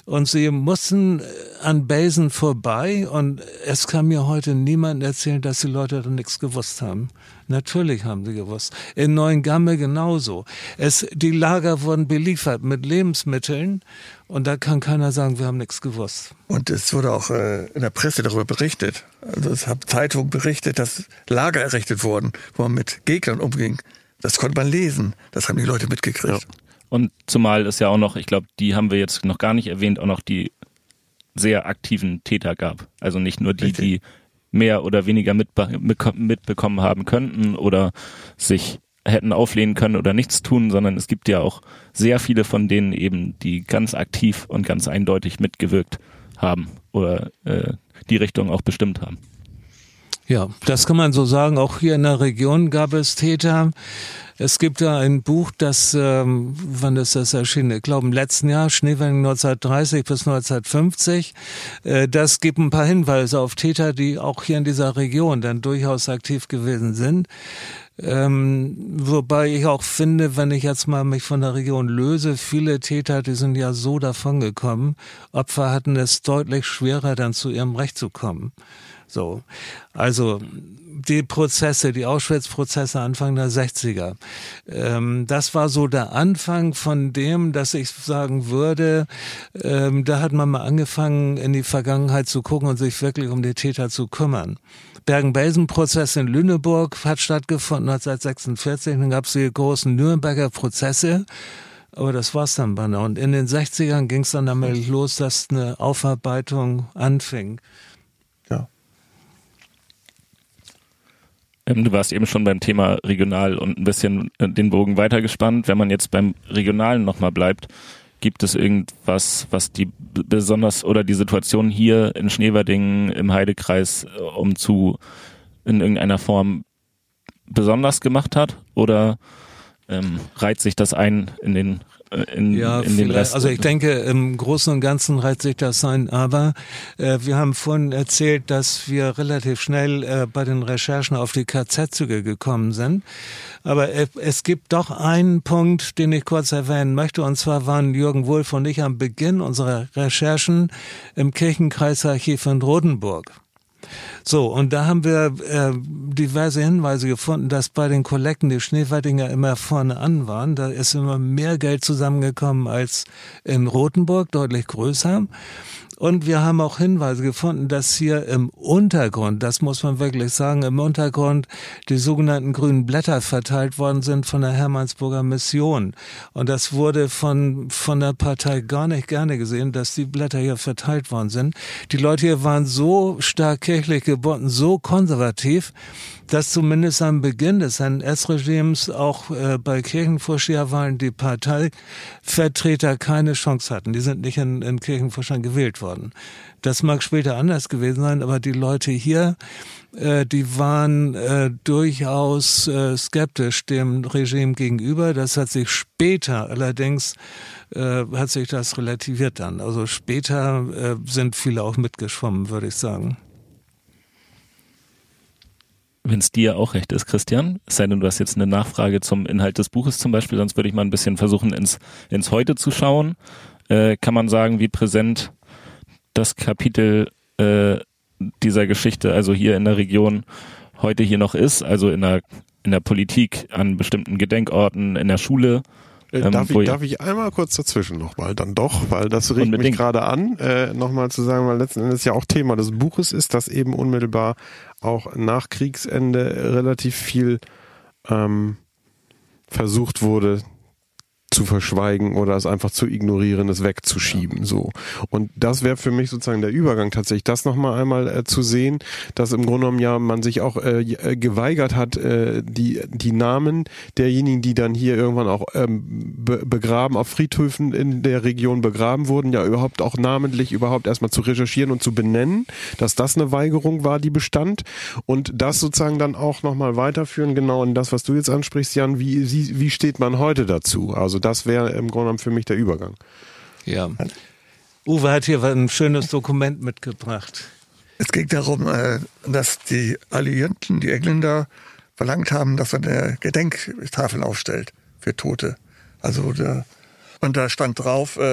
C: Und sie mussten an Belsen vorbei und es kann mir heute niemand erzählen, dass die Leute da nichts gewusst haben. Natürlich haben sie gewusst. In Neuengamme genauso. Die Lager wurden beliefert mit Lebensmitteln und da kann keiner sagen, wir haben nichts gewusst.
D: Und es wurde auch in der Presse darüber berichtet. Also es haben Zeitungen berichtet, dass Lager errichtet wurden, wo man mit Gegnern umging. Das konnte man lesen. Das haben die Leute mitgekriegt.
A: Ja. Und zumal es ja auch noch, ich glaube, die haben wir jetzt noch gar nicht erwähnt, auch noch die sehr aktiven Täter gab. Also nicht nur die, die mehr oder weniger mitbekommen haben könnten oder sich hätten auflehnen können oder nichts tun, sondern es gibt ja auch sehr viele von denen eben, die ganz aktiv und ganz eindeutig mitgewirkt haben oder die Richtung auch bestimmt haben.
C: Ja, das kann man so sagen. Auch hier in der Region gab es Täter. Es gibt da ein Buch, wann ist das erschienen? Ich glaube im letzten Jahr, Schneewedding 1930 bis 1950. Das gibt ein paar Hinweise auf Täter, die auch hier in dieser Region dann durchaus aktiv gewesen sind. Wobei ich auch finde, wenn ich jetzt mal mich von der Region löse, viele Täter, die sind ja so davongekommen. Opfer hatten es deutlich schwerer, dann zu ihrem Recht zu kommen. So, also die Prozesse, die Auschwitz-Prozesse Anfang der 60er, das war so der Anfang von dem, dass ich sagen würde, da hat man mal angefangen, in die Vergangenheit zu gucken und sich wirklich um die Täter zu kümmern. Bergen-Belsen-Prozess in Lüneburg hat stattgefunden 1946, dann gab es die großen Nürnberger Prozesse. Aber das war's dann bei. Und in den 60ern ging es dann damit los, dass eine Aufarbeitung anfing.
D: Ja.
A: Du warst eben schon beim Thema regional und ein bisschen den Bogen weitergespannt. Wenn man jetzt beim Regionalen nochmal bleibt, gibt es irgendwas, was die besonders oder die Situation hier in Schneewedding im Heidekreis in irgendeiner Form besonders gemacht hat? Oder reiht sich das ein in den Rest?
C: Also ich denke, im Großen und Ganzen reiht sich das ein, aber wir haben vorhin erzählt, dass wir relativ schnell bei den Recherchen auf die KZ-Züge gekommen sind. Aber es gibt doch einen Punkt, den ich kurz erwähnen möchte, und zwar waren Jürgen Wulff und ich am Beginn unserer Recherchen im Kirchenkreisarchiv in Rotenburg. So, und da haben wir diverse Hinweise gefunden, dass bei den Kollekten die Schneeweddinger immer vorne an waren. Da ist immer mehr Geld zusammengekommen als in Rotenburg, deutlich größer. Und wir haben auch Hinweise gefunden, dass hier im Untergrund, das muss man wirklich sagen, im Untergrund die sogenannten grünen Blätter verteilt worden sind von der Hermannsburger Mission. Und das wurde von der Partei gar nicht gerne gesehen, dass die Blätter hier verteilt worden sind. Die Leute hier waren so stark kirchlich gebunden, so konservativ, dass zumindest am Beginn des NS-Regimes auch bei Kirchenvorsteherwahlen die Parteivertreter keine Chance hatten. Die sind nicht in Kirchenvorstand gewählt worden. Das mag später anders gewesen sein, aber die Leute hier, die waren durchaus skeptisch dem Regime gegenüber. Das hat sich später allerdings hat sich das relativiert dann. Also später sind viele auch mitgeschwommen, würde ich sagen.
A: Wenn es dir auch recht ist, Christian, es sei denn, du hast jetzt eine Nachfrage zum Inhalt des Buches zum Beispiel, sonst würde ich mal ein bisschen versuchen, ins Heute zu schauen. Kann man sagen, wie präsent das Kapitel dieser Geschichte, also hier in der Region, heute hier noch ist, also in der Politik, an bestimmten Gedenkorten, in der Schule?
B: Darf ich einmal kurz dazwischen nochmal dann doch, weil das regt mich gerade an, nochmal zu sagen, weil letzten Endes ja auch Thema des Buches ist, dass eben unmittelbar auch nach Kriegsende relativ viel versucht wurde zu verschweigen oder es einfach zu ignorieren, es wegzuschieben, so. Und das wäre für mich sozusagen der Übergang tatsächlich, das nochmal einmal zu sehen, dass im Grunde genommen ja man sich auch geweigert hat, die Namen derjenigen, die dann hier irgendwann auch begraben, auf Friedhöfen in der Region begraben wurden, ja überhaupt auch namentlich überhaupt erstmal zu recherchieren und zu benennen, dass das eine Weigerung war, die bestand, und das sozusagen dann auch nochmal weiterführen, genau in das, was du jetzt ansprichst, Jan, wie steht man heute dazu? Also das wäre im Grunde genommen für mich der Übergang.
C: Ja. Uwe hat hier ein schönes Dokument mitgebracht.
D: Es ging darum, dass die Alliierten, die Engländer, verlangt haben, dass man eine Gedenktafel aufstellt für Tote. Also und da stand drauf,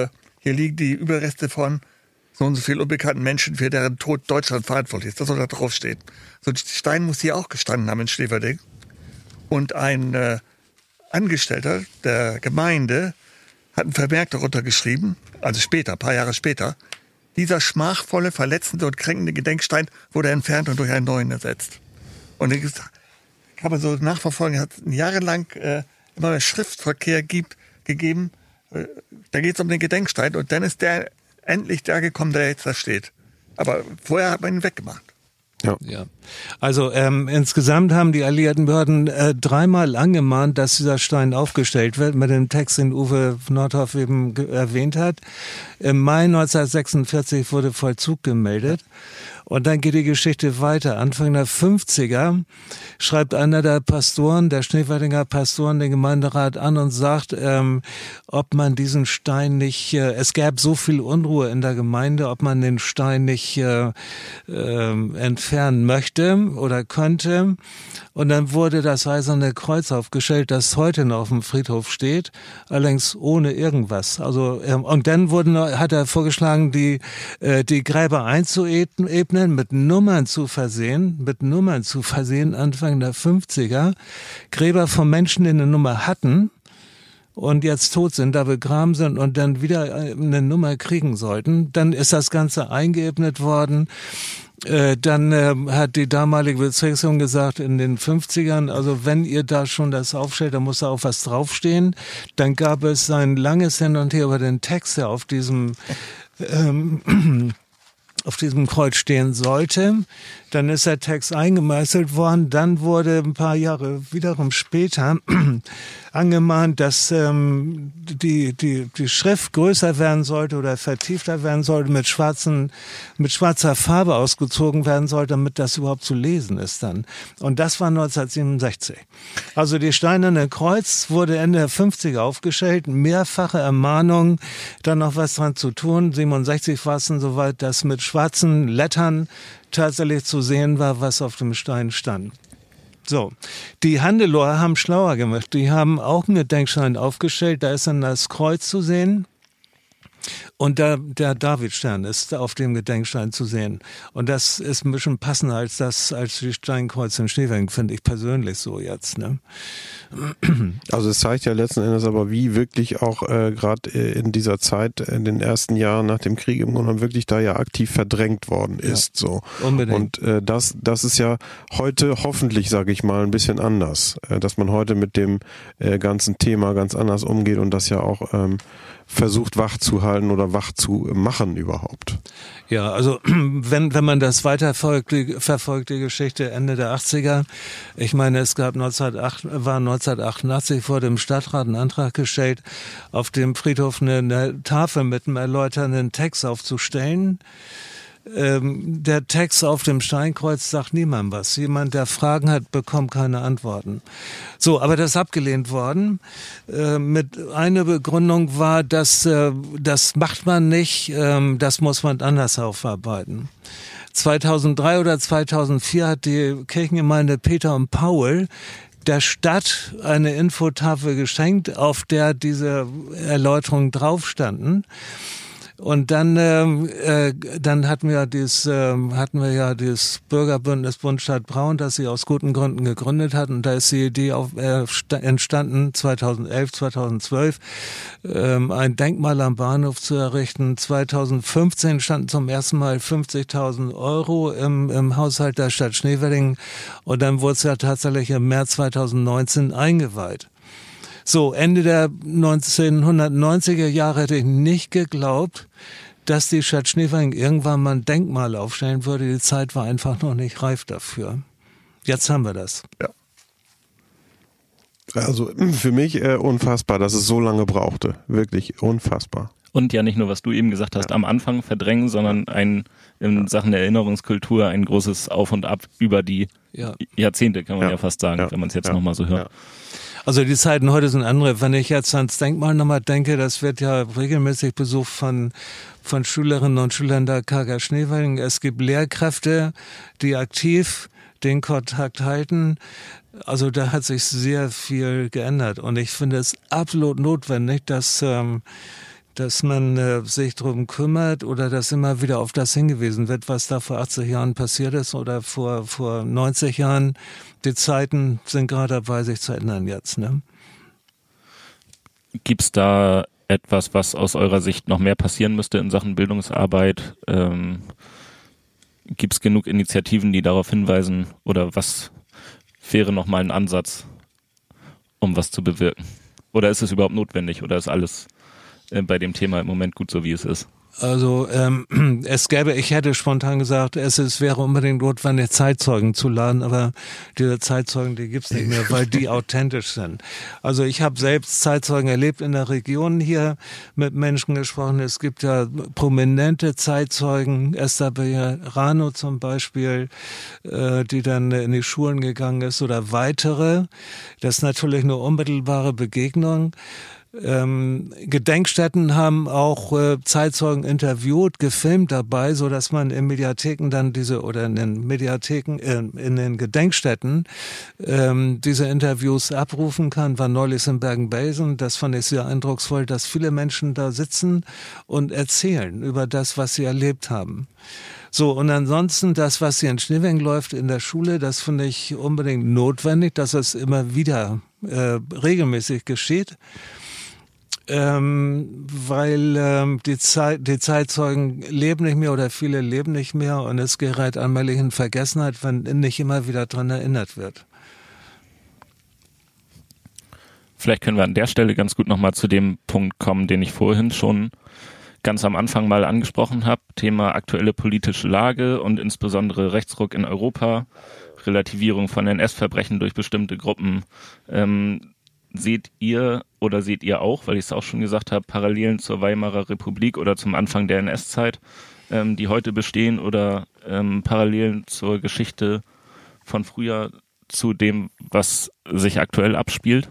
D: hier liegen die Überreste von so und so vielen unbekannten Menschen, für deren Tod Deutschland verantwortlich ist. Das soll da draufstehen. So ein Stein muss hier auch gestanden haben in Schneverding. Und ein Angestellter der Gemeinde hat einen Vermerk darunter geschrieben, also später, ein paar Jahre später, dieser schmachvolle, verletzende und kränkende Gedenkstein wurde entfernt und durch einen neuen ersetzt. Und dann kann man so nachverfolgen, hat jahrelang immer mehr Schriftverkehr gegeben. Da geht es um den Gedenkstein und dann ist der endlich der gekommen, der jetzt da steht. Aber vorher hat man ihn weggemacht.
C: Ja. Also insgesamt haben die alliierten Behörden 3-mal angemahnt, dass dieser Stein aufgestellt wird, mit dem Text, den Uwe Nordhoff eben erwähnt hat. Im Mai 1946 wurde Vollzug gemeldet. Und dann geht die Geschichte weiter. Anfang der 50er schreibt einer der Pastoren, der Schneeverdinger Pastoren, den Gemeinderat an und sagt, ob man diesen Stein nicht, es gäbe so viel Unruhe in der Gemeinde, ob man den Stein nicht entfernen möchte oder könnte. Und dann wurde das Eiserne Kreuz aufgestellt, das heute noch auf dem Friedhof steht, allerdings ohne irgendwas. Also und dann hat er vorgeschlagen, die Gräber einzuebnen, mit Nummern zu versehen, Anfang der 50er. Gräber von Menschen, die eine Nummer hatten und jetzt tot sind, da begraben sind und dann wieder eine Nummer kriegen sollten. Dann ist das Ganze eingeebnet worden. Dann hat die damalige Bezirksregierung gesagt, in den 50ern, also wenn ihr da schon das aufstellt, dann muss da auch was draufstehen. Dann gab es ein langes Hin und Her über den Text, der auf diesem Kreuz stehen sollte. Dann ist der Text eingemeißelt worden. Dann wurde ein paar Jahre wiederum später angemahnt, dass die Schrift größer werden sollte oder vertiefter werden sollte, mit schwarzer Farbe ausgezogen werden sollte, damit das überhaupt zu lesen ist dann. Und das war 1967. Also die Steinerne Kreuz wurde Ende der 50er aufgestellt, mehrfache Ermahnungen, dann noch was dran zu tun. 67 war es dann soweit, dass mit schwarzen Lettern tatsächlich zu sehen war, was auf dem Stein stand. So, die Handeloher haben schlauer gemacht. Die haben auch einen Gedenkstein aufgestellt. Da ist dann das Kreuz zu sehen. Und der Davidstern ist auf dem Gedenkstein zu sehen. Und das ist ein bisschen passender als die Steinkreuze in Schneeverdieng, finde ich persönlich so jetzt. Ne?
B: Also es zeigt ja letzten Endes aber, wie wirklich auch gerade in dieser Zeit, in den ersten Jahren nach dem Krieg im Grunde genommen wirklich da ja aktiv verdrängt worden ist.
C: Ja,
B: so.
C: Unbedingt.
B: Und das ist ja heute hoffentlich, sage ich mal, ein bisschen anders. Dass man heute mit dem ganzen Thema ganz anders umgeht und das ja auch versucht wach zu halten oder wach zu machen überhaupt.
C: Ja, also wenn man das weiter verfolgt, die Geschichte Ende der 80er, ich meine, es gab 1988 vor dem Stadtrat einen Antrag gestellt, auf dem Friedhof eine Tafel mit einem erläuternden Text aufzustellen. Der Text auf dem Steinkreuz sagt niemandem was. Jemand, der Fragen hat, bekommt keine Antworten. So, aber das ist abgelehnt worden. Mit einer Begründung war, dass das macht man nicht, das muss man anders aufarbeiten. 2003 oder 2004 hat die Kirchengemeinde Peter und Paul der Stadt eine Infotafel geschenkt, auf der diese Erläuterungen drauf standen. Und dann hatten wir ja dieses Bürgerbündnis Bund Stadt Braun, das sie aus guten Gründen gegründet hat. Und da ist die Idee entstanden, 2011, 2012, ein Denkmal am Bahnhof zu errichten. 2015 standen zum ersten Mal 50.000 Euro im Haushalt der Stadt Schneeverdieng. Und dann wurde es ja tatsächlich im März 2019 eingeweiht. So, Ende der 1990er Jahre hätte ich nicht geglaubt, dass die Stadt Schneeverdieng irgendwann mal ein Denkmal aufstellen würde. Die Zeit war einfach noch nicht reif dafür. Jetzt haben wir das.
B: Ja. Also für mich unfassbar, dass es so lange brauchte. Wirklich unfassbar.
A: Und ja nicht nur, was du eben gesagt hast, am Anfang verdrängen, sondern in Sachen der Erinnerungskultur ein großes Auf und Ab über die Jahrzehnte, kann man ja fast sagen, wenn man es jetzt nochmal so hört.
B: Ja.
C: Also die Zeiten heute sind andere. Wenn ich jetzt ans Denkmal nochmal denke, das wird ja regelmäßig besucht von Schülerinnen und Schülern der KG Schneeverdieng. Es gibt Lehrkräfte, die aktiv den Kontakt halten. Also da hat sich sehr viel geändert. Und ich finde es absolut notwendig, dass dass man sich drum kümmert oder dass immer wieder auf das hingewiesen wird, was da vor 80 Jahren passiert ist oder vor 90 Jahren. Die Zeiten sind gerade dabei, sich zu ändern jetzt. Ne?
A: Gibt's da etwas, was aus eurer Sicht noch mehr passieren müsste in Sachen Bildungsarbeit? Gibt's genug Initiativen, die darauf hinweisen? Oder was wäre nochmal ein Ansatz, um was zu bewirken? Oder ist es überhaupt notwendig? Oder ist alles bei dem Thema im Moment gut so, wie es ist?
C: Also ich hätte spontan gesagt, wäre unbedingt notwendig, Zeitzeugen zu laden, aber diese Zeitzeugen, die gibt's nicht mehr, weil die authentisch sind. Also ich habe selbst Zeitzeugen erlebt in der Region hier, mit Menschen gesprochen. Es gibt ja prominente Zeitzeugen, Esther Bejarano zum Beispiel, die dann in die Schulen gegangen ist oder weitere. Das ist natürlich eine unmittelbare Begegnung. Gedenkstätten haben auch Zeitzeugen interviewt, gefilmt dabei, so dass man in Mediatheken dann in den Gedenkstätten diese Interviews abrufen kann. War neulich in Bergen-Belsen. Das fand ich sehr eindrucksvoll, dass viele Menschen da sitzen und erzählen über das, was sie erlebt haben. So, und ansonsten das, was hier in Schneving läuft in der Schule, das finde ich unbedingt notwendig, dass es immer wieder regelmäßig geschieht. Weil die Zeitzeugen leben nicht mehr oder viele leben nicht mehr und es gerät allmählich in Vergessenheit, wenn nicht immer wieder dran erinnert wird.
A: Vielleicht können wir an der Stelle ganz gut nochmal zu dem Punkt kommen, den ich vorhin schon ganz am Anfang mal angesprochen habe. Thema aktuelle politische Lage und insbesondere Rechtsruck in Europa, Relativierung von NS-Verbrechen durch bestimmte Gruppen. Seht ihr auch, weil ich es auch schon gesagt habe, Parallelen zur Weimarer Republik oder zum Anfang der NS-Zeit, die heute bestehen oder Parallelen zur Geschichte von früher zu dem, was sich aktuell abspielt?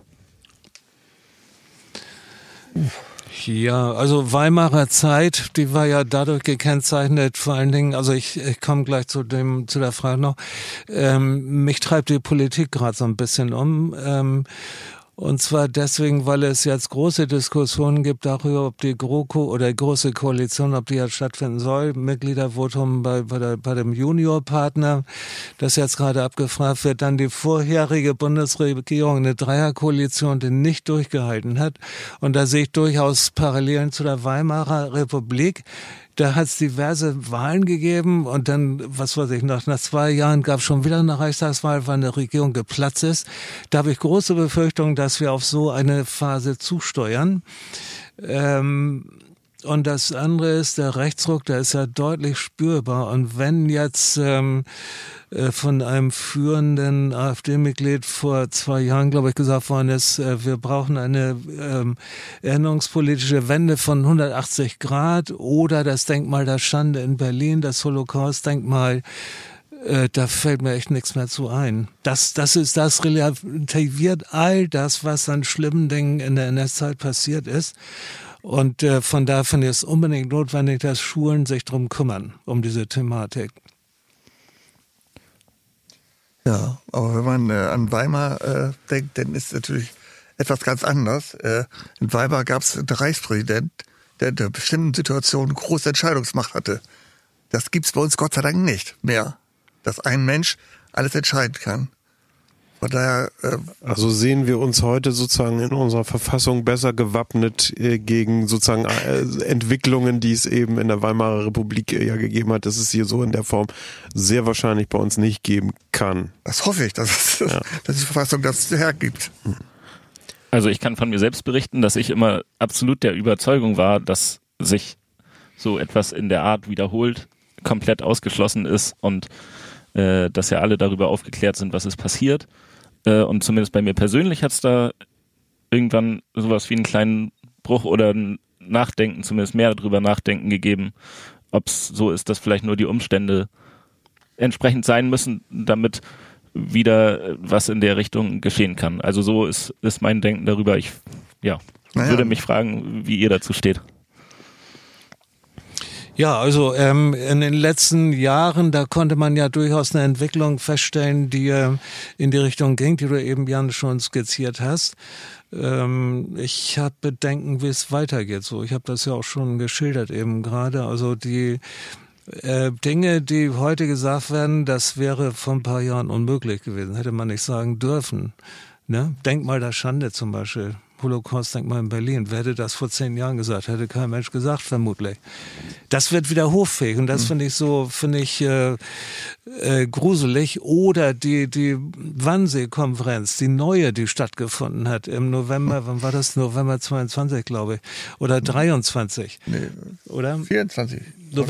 C: Ja, also Weimarer Zeit, die war ja dadurch gekennzeichnet, vor allen Dingen, also ich komme gleich zu der Frage noch, mich treibt die Politik gerade so ein bisschen um. Und zwar deswegen, weil es jetzt große Diskussionen gibt darüber, ob die GroKo oder Große Koalition, ob die jetzt stattfinden soll. Mitgliedervotum bei dem Juniorpartner, das jetzt gerade abgefragt wird. Dann die vorherige Bundesregierung, eine Dreierkoalition, die nicht durchgehalten hat. Und da sehe ich durchaus Parallelen zu der Weimarer Republik. Da hat es diverse Wahlen gegeben und dann, was weiß ich, nach 2 Jahren gab es schon wieder eine Reichstagswahl, weil eine Regierung geplatzt ist. Da habe ich große Befürchtungen, dass wir auf so eine Phase zusteuern. Und das andere ist, der Rechtsruck, der ist ja deutlich spürbar. Und wenn jetzt von einem führenden AfD-Mitglied vor 2 Jahren, glaube ich, gesagt worden ist, wir brauchen eine erinnerungspolitische Wende von 180 Grad oder das Denkmal der Schande in Berlin, das Holocaust-Denkmal, da fällt mir echt nichts mehr zu ein. Das relativiert all das, was an schlimmen Dingen in der NS-Zeit passiert ist. Und von daher finde ich es unbedingt notwendig, dass Schulen sich drum kümmern, um diese Thematik.
D: Ja, aber wenn man an Weimar denkt, dann ist natürlich etwas ganz anderes. In Weimar gab es einen Reichspräsident, der in einer bestimmten Situation große Entscheidungsmacht hatte. Das gibt's bei uns Gott sei Dank nicht mehr, dass ein Mensch alles entscheiden kann. Von daher,
B: also sehen wir uns heute sozusagen in unserer Verfassung besser gewappnet gegen sozusagen Entwicklungen, die es eben in der Weimarer Republik ja gegeben hat, dass es hier so in der Form sehr wahrscheinlich bei uns nicht geben kann.
D: Das hoffe ich, dass die Verfassung das hergibt.
A: Also ich kann von mir selbst berichten, dass ich immer absolut der Überzeugung war, dass sich so etwas in der Art wiederholt, komplett ausgeschlossen ist und dass ja alle darüber aufgeklärt sind, was ist passiert. Und zumindest bei mir persönlich hat es da irgendwann sowas wie einen kleinen Bruch oder ein Nachdenken, zumindest mehr darüber nachdenken gegeben, ob es so ist, dass vielleicht nur die Umstände entsprechend sein müssen, damit wieder was in der Richtung geschehen kann. Also so ist mein Denken darüber. Ich würde mich fragen, wie ihr dazu steht.
C: Ja, also in den letzten Jahren, da konnte man ja durchaus eine Entwicklung feststellen, die in die Richtung ging, die du eben, Jan, schon skizziert hast. Ich habe Bedenken, wie es weitergeht. So, ich habe das ja auch schon geschildert eben gerade. Also die Dinge, die heute gesagt werden, das wäre vor ein paar Jahren unmöglich gewesen, hätte man nicht sagen dürfen. Ne? Denkmal der Schande zum Beispiel. Holocaust-Denkmal in Berlin. Wer hätte das vor 10 Jahren gesagt? Hätte kein Mensch gesagt, vermutlich. Das wird wieder hochfähig und das finde ich gruselig. Oder die Wannsee-Konferenz, die neue, die stattgefunden hat im November, wann war das? November 22, glaube ich. Oder 23. Nee, oder?
D: 24.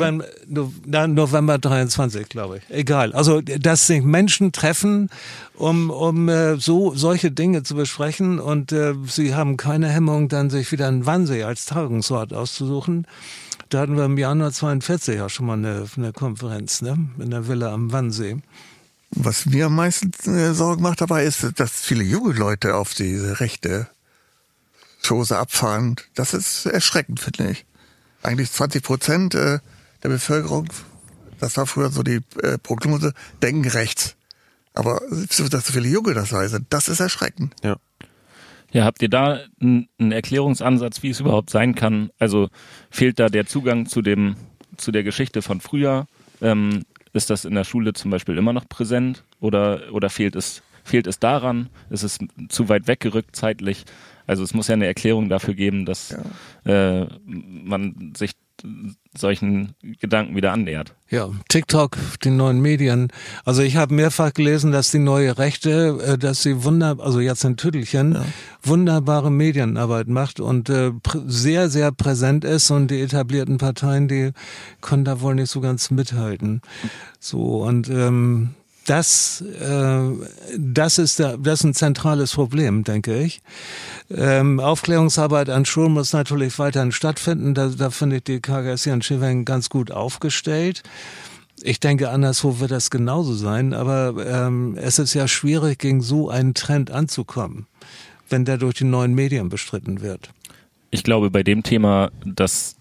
C: November 23, glaube ich. Egal. Also, dass sich Menschen treffen, um solche Dinge zu besprechen und sie haben keine Hemmung, dann sich wieder in Wannsee als Tagungsort auszusuchen. Da hatten wir im Januar 42 auch schon mal eine Konferenz, ne? In der Villa am Wannsee.
D: Was mir am meisten Sorgen macht dabei ist, dass viele junge Leute auf diese rechte Chose abfahren. Das ist erschreckend, finde ich. Eigentlich 20% der Bevölkerung, das war früher so die Prognose, denken rechts. Aber dass so viele Junge dabei sind, das ist erschreckend.
A: Ja. Ja, habt ihr da einen Erklärungsansatz, wie es überhaupt sein kann? Also fehlt da der Zugang zu der Geschichte von früher? Ist das in der Schule zum Beispiel immer noch präsent? Oder fehlt es daran? Ist es zu weit weggerückt zeitlich? Also es muss ja eine Erklärung dafür geben, dass man sich solchen Gedanken wieder annähert.
C: Ja, TikTok, die neuen Medien. Also ich habe mehrfach gelesen, dass die neue Rechte, dass sie also jetzt in Tüttelchen, wunderbare Medienarbeit macht und sehr, sehr präsent ist und die etablierten Parteien, die können da wohl nicht so ganz mithalten. So und das ist ein zentrales Problem, denke ich. Aufklärungsarbeit an Schulen muss natürlich weiterhin stattfinden. Da finde ich die KGS hier in Schilving ganz gut aufgestellt. Ich denke, anderswo wird das genauso sein. Aber es ist ja schwierig, gegen so einen Trend anzukommen, wenn der durch die neuen Medien bestritten wird.
A: Ich glaube, bei dem Thema, dass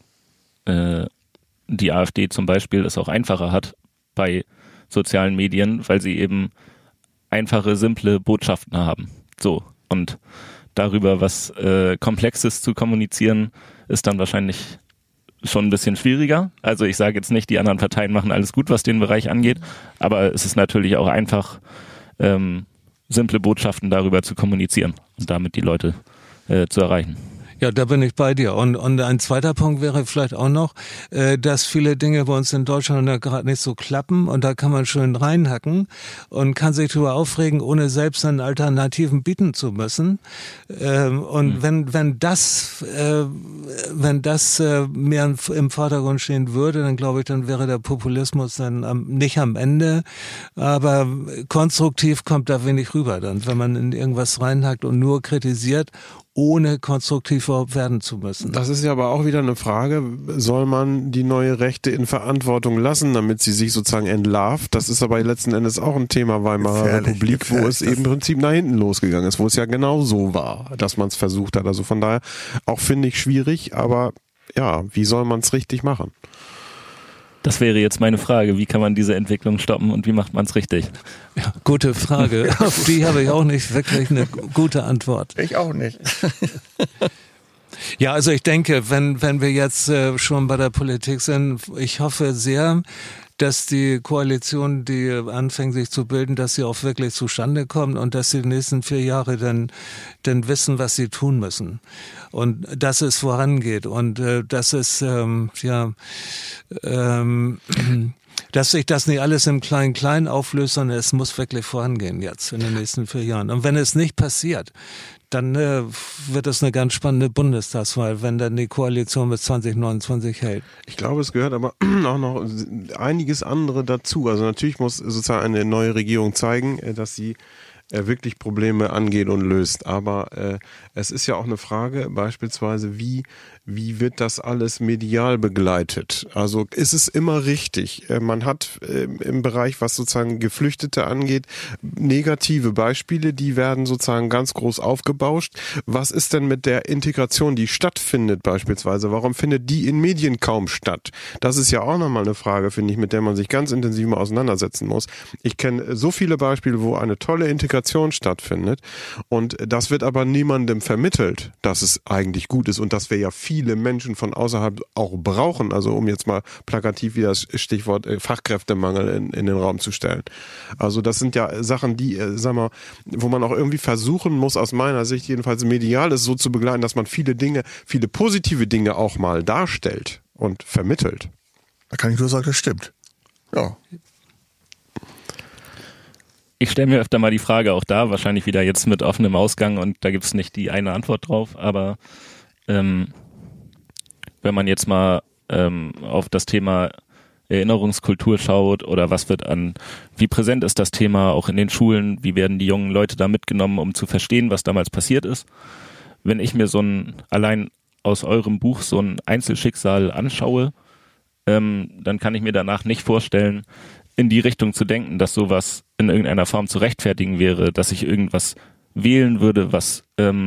A: die AfD zum Beispiel es auch einfacher hat bei sozialen Medien, weil sie eben einfache, simple Botschaften haben. So. Und darüber was Komplexes zu kommunizieren, ist dann wahrscheinlich schon ein bisschen schwieriger. Also ich sage jetzt nicht, die anderen Parteien machen alles gut, was den Bereich angeht, aber es ist natürlich auch einfach, simple Botschaften darüber zu kommunizieren und damit die Leute zu erreichen.
C: Ja, da bin ich bei dir. Und ein zweiter Punkt wäre vielleicht auch noch, dass viele Dinge bei uns in Deutschland gerade nicht so klappen und da kann man schön reinhacken und kann sich darüber aufregen, ohne selbst einen Alternativen bieten zu müssen. Und wenn das mehr im Vordergrund stehen würde, dann glaube ich, dann wäre der Populismus dann nicht am Ende, aber konstruktiv kommt da wenig rüber dann, wenn man in irgendwas reinhackt und nur kritisiert, ohne konstruktiv werden zu müssen.
B: Das ist ja aber auch wieder eine Frage, soll man die neue Rechte in Verantwortung lassen, damit sie sich sozusagen entlarvt? Das ist aber letzten Endes auch ein Thema Weimarer Republik, wo es eben im Prinzip nach hinten losgegangen ist, wo es ja genau so war, dass man es versucht hat. Also von daher auch finde ich schwierig, aber ja, wie soll man es richtig machen?
A: Das wäre jetzt meine Frage. Wie kann man diese Entwicklung stoppen und wie macht man es richtig?
C: Ja, gute Frage. Auf die habe ich auch nicht wirklich eine gute Antwort.
D: Ich auch nicht.
C: Ja, also ich denke, wenn wir jetzt schon bei der Politik sind, ich hoffe sehr, dass die Koalition, die anfängt sich zu bilden, dass sie auch wirklich zustande kommt und dass sie die nächsten 4 Jahre dann wissen, was sie tun müssen. Und dass es vorangeht und dass es, dass sich das nicht alles im Klein-Klein auflöst, sondern es muss wirklich vorangehen jetzt in den nächsten 4 Jahren. Und wenn es nicht passiert, dann wird es eine ganz spannende Bundestagswahl, wenn dann die Koalition bis 2029 hält.
B: Ich glaube, es gehört aber auch noch einiges andere dazu. Also natürlich muss sozusagen eine neue Regierung zeigen, dass sie wirklich Probleme angeht und löst. Aber es ist ja auch eine Frage, beispielsweise, wie wird das alles medial begleitet? Also ist es immer richtig? Man hat im Bereich, was sozusagen Geflüchtete angeht, negative Beispiele, die werden sozusagen ganz groß aufgebauscht. Was ist denn mit der Integration, die stattfindet beispielsweise? Warum findet die in Medien kaum statt? Das ist ja auch nochmal eine Frage, finde ich, mit der man sich ganz intensiv mal auseinandersetzen muss. Ich kenne so viele Beispiele, wo eine tolle Integration stattfindet und das wird aber niemandem vermittelt, dass es eigentlich gut ist und dass wir ja viele Menschen von außerhalb auch brauchen, also um jetzt mal plakativ wie das Stichwort Fachkräftemangel in den Raum zu stellen. Also das sind ja Sachen, die, sag mal, wo man auch irgendwie versuchen muss, aus meiner Sicht jedenfalls medial es so zu begleiten, dass man viele Dinge, viele positive Dinge auch mal darstellt und vermittelt.
D: Da kann ich nur sagen, das stimmt. Ja.
A: Ich stelle mir öfter mal die Frage, auch da wahrscheinlich wieder jetzt mit offenem Ausgang und da gibt es nicht die eine Antwort drauf, aber wenn man jetzt mal auf das Thema Erinnerungskultur schaut oder wie präsent ist das Thema auch in den Schulen, wie werden die jungen Leute da mitgenommen, um zu verstehen, was damals passiert ist. Wenn ich mir allein aus eurem Buch so ein Einzelschicksal anschaue, dann kann ich mir danach nicht vorstellen, in die Richtung zu denken, dass sowas in irgendeiner Form zu rechtfertigen wäre, dass ich irgendwas wählen würde, was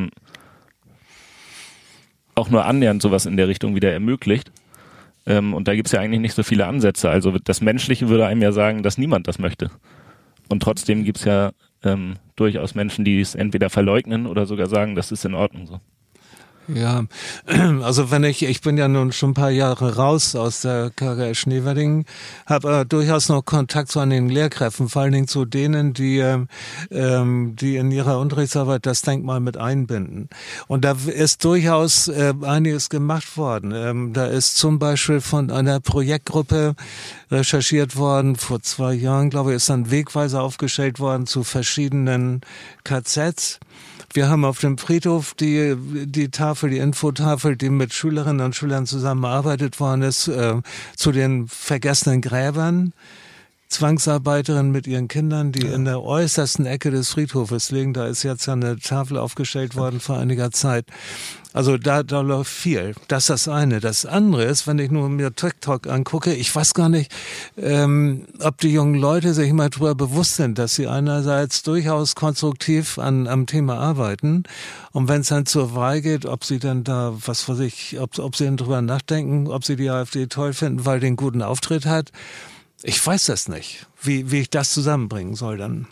A: auch nur annähernd sowas in der Richtung wieder ermöglicht. Und da gibt es ja eigentlich nicht so viele Ansätze. Also das Menschliche würde einem ja sagen, dass niemand das möchte. Und trotzdem gibt es ja durchaus Menschen, die es entweder verleugnen oder sogar sagen, das ist in Ordnung so.
C: Ja, also ich bin ja nun schon ein paar Jahre raus aus der KGS Schneewedding, habe durchaus noch Kontakt zu den Lehrkräften, vor allen Dingen zu denen, die in ihrer Unterrichtsarbeit das Denkmal mit einbinden. Und da ist durchaus einiges gemacht worden. Da ist zum Beispiel von einer Projektgruppe recherchiert worden, vor 2 Jahren, glaube ich, ist dann Wegweiser aufgestellt worden zu verschiedenen KZs. Wir haben auf dem Friedhof die Infotafel, die mit Schülerinnen und Schülern zusammengearbeitet worden ist, zu den vergessenen Gräbern. Zwangsarbeiterinnen mit ihren Kindern, die in der äußersten Ecke des Friedhofes liegen. Da ist jetzt ja eine Tafel aufgestellt worden vor einiger Zeit. Also da läuft viel. Das ist das eine. Das andere ist, wenn ich nur mir TikTok angucke, ich weiß gar nicht, ob die jungen Leute sich mal darüber bewusst sind, dass sie einerseits durchaus konstruktiv am Thema arbeiten und wenn es dann zur Wahl geht, ob sie dann da, ob sie dann drüber nachdenken, ob sie die AfD toll finden, weil die einen guten Auftritt hat. Ich weiß das nicht, wie ich das zusammenbringen soll dann.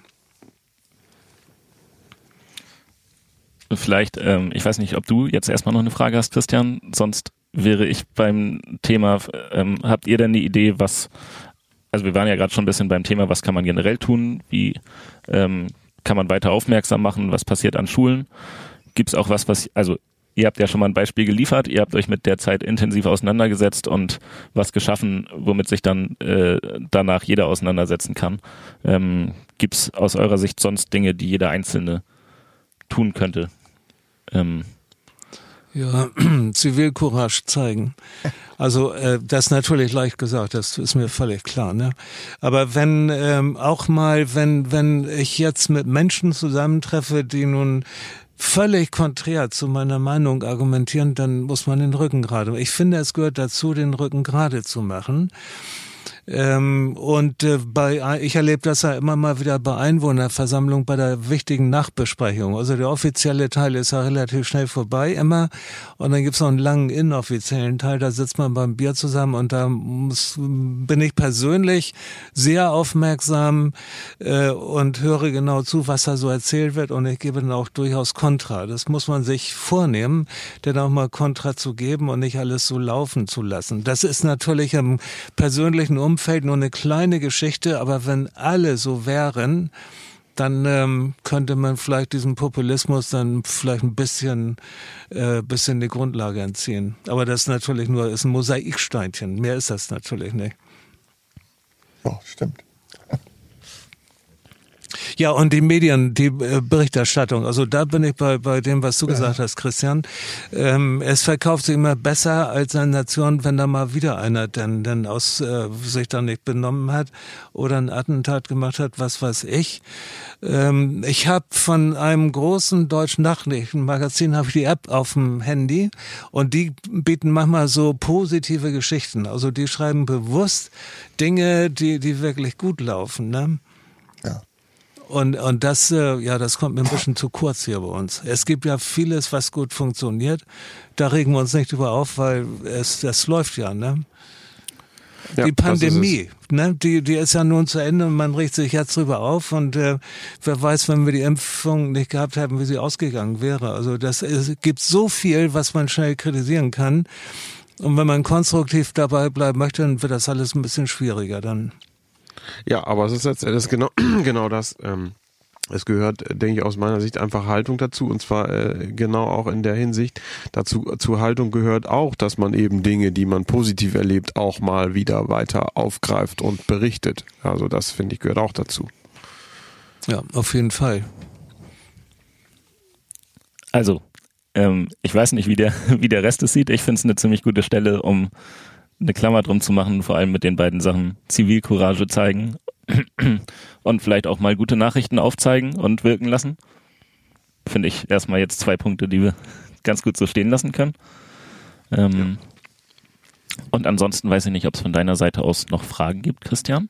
A: Vielleicht, ich weiß nicht, ob du jetzt erstmal noch eine Frage hast, Christian, sonst wäre ich beim Thema, habt ihr denn eine Idee, also wir waren ja gerade schon ein bisschen beim Thema, was kann man generell tun, wie kann man weiter aufmerksam machen, was passiert an Schulen? Gibt es auch also ihr habt ja schon mal ein Beispiel geliefert, ihr habt euch mit der Zeit intensiv auseinandergesetzt und was geschaffen, womit sich dann danach jeder auseinandersetzen kann. Gibt es aus eurer Sicht sonst Dinge, die jeder Einzelne tun könnte?
C: Ja, Zivilcourage zeigen. Also das ist natürlich leicht gesagt, das ist mir völlig klar. Ne? Aber wenn ich jetzt mit Menschen zusammentreffe, die nun völlig konträr zu meiner Meinung argumentieren, dann muss man den Rücken gerade. Ich finde, es gehört dazu, den Rücken gerade zu machen. Ich erlebe das ja immer mal wieder bei Einwohnerversammlungen, bei der wichtigen Nachbesprechung. Also der offizielle Teil ist ja relativ schnell vorbei immer und dann gibt's noch einen langen inoffiziellen Teil, da sitzt man beim Bier zusammen und da bin ich persönlich sehr aufmerksam und höre genau zu, was da so erzählt wird und ich gebe dann auch durchaus Kontra. Das muss man sich vornehmen, denn auch mal Kontra zu geben und nicht alles so laufen zu lassen. Das ist natürlich im persönlichen Umfeld nur eine kleine Geschichte, aber wenn alle so wären, dann könnte man vielleicht diesem Populismus dann vielleicht ein bisschen die Grundlage entziehen. Aber das ist natürlich ist ein Mosaiksteinchen. Mehr ist das natürlich nicht.
D: Ja, stimmt.
C: Ja, und die Medien, die Berichterstattung, also da bin ich bei dem, was du gesagt hast, Christian. Es verkauft sich immer besser als Sensation, wenn da mal wieder einer denn sich dann nicht benommen hat oder ein Attentat gemacht hat, was weiß ich. Ich habe von einem großen deutschen Nachrichtenmagazin habe ich die App auf dem Handy und die bieten manchmal so positive Geschichten. Also die schreiben bewusst Dinge, die wirklich gut laufen, ne?
D: Ja.
C: Und das, das kommt mir ein bisschen zu kurz hier bei uns. Es gibt ja vieles, was gut funktioniert. Da regen wir uns nicht drüber auf, weil das läuft ja, ne?
B: Ja,
C: die Pandemie, ne? Die ist ja nun zu Ende und man regt sich jetzt drüber auf und wer weiß, wenn wir die Impfung nicht gehabt hätten, wie sie ausgegangen wäre. Also es gibt so viel, was man schnell kritisieren kann. Und wenn man konstruktiv dabei bleiben möchte, dann wird das alles ein bisschen schwieriger dann.
B: Ja, aber es ist letztendlich genau das. Es gehört, denke ich, aus meiner Sicht einfach Haltung dazu, und zwar genau auch in der Hinsicht, zur Haltung gehört auch, dass man eben Dinge, die man positiv erlebt, auch mal wieder weiter aufgreift und berichtet. Also das, finde ich, gehört auch dazu.
C: Ja, auf jeden Fall.
A: Also, ich weiß nicht, wie der Rest es sieht. Ich finde es eine ziemlich gute Stelle, um eine Klammer drum zu machen, vor allem mit den beiden Sachen Zivilcourage zeigen und vielleicht auch mal gute Nachrichten aufzeigen und wirken lassen. Finde ich erstmal jetzt 2 Punkte, die wir ganz gut so stehen lassen können. Und ansonsten weiß ich nicht, ob es von deiner Seite aus noch Fragen gibt, Christian?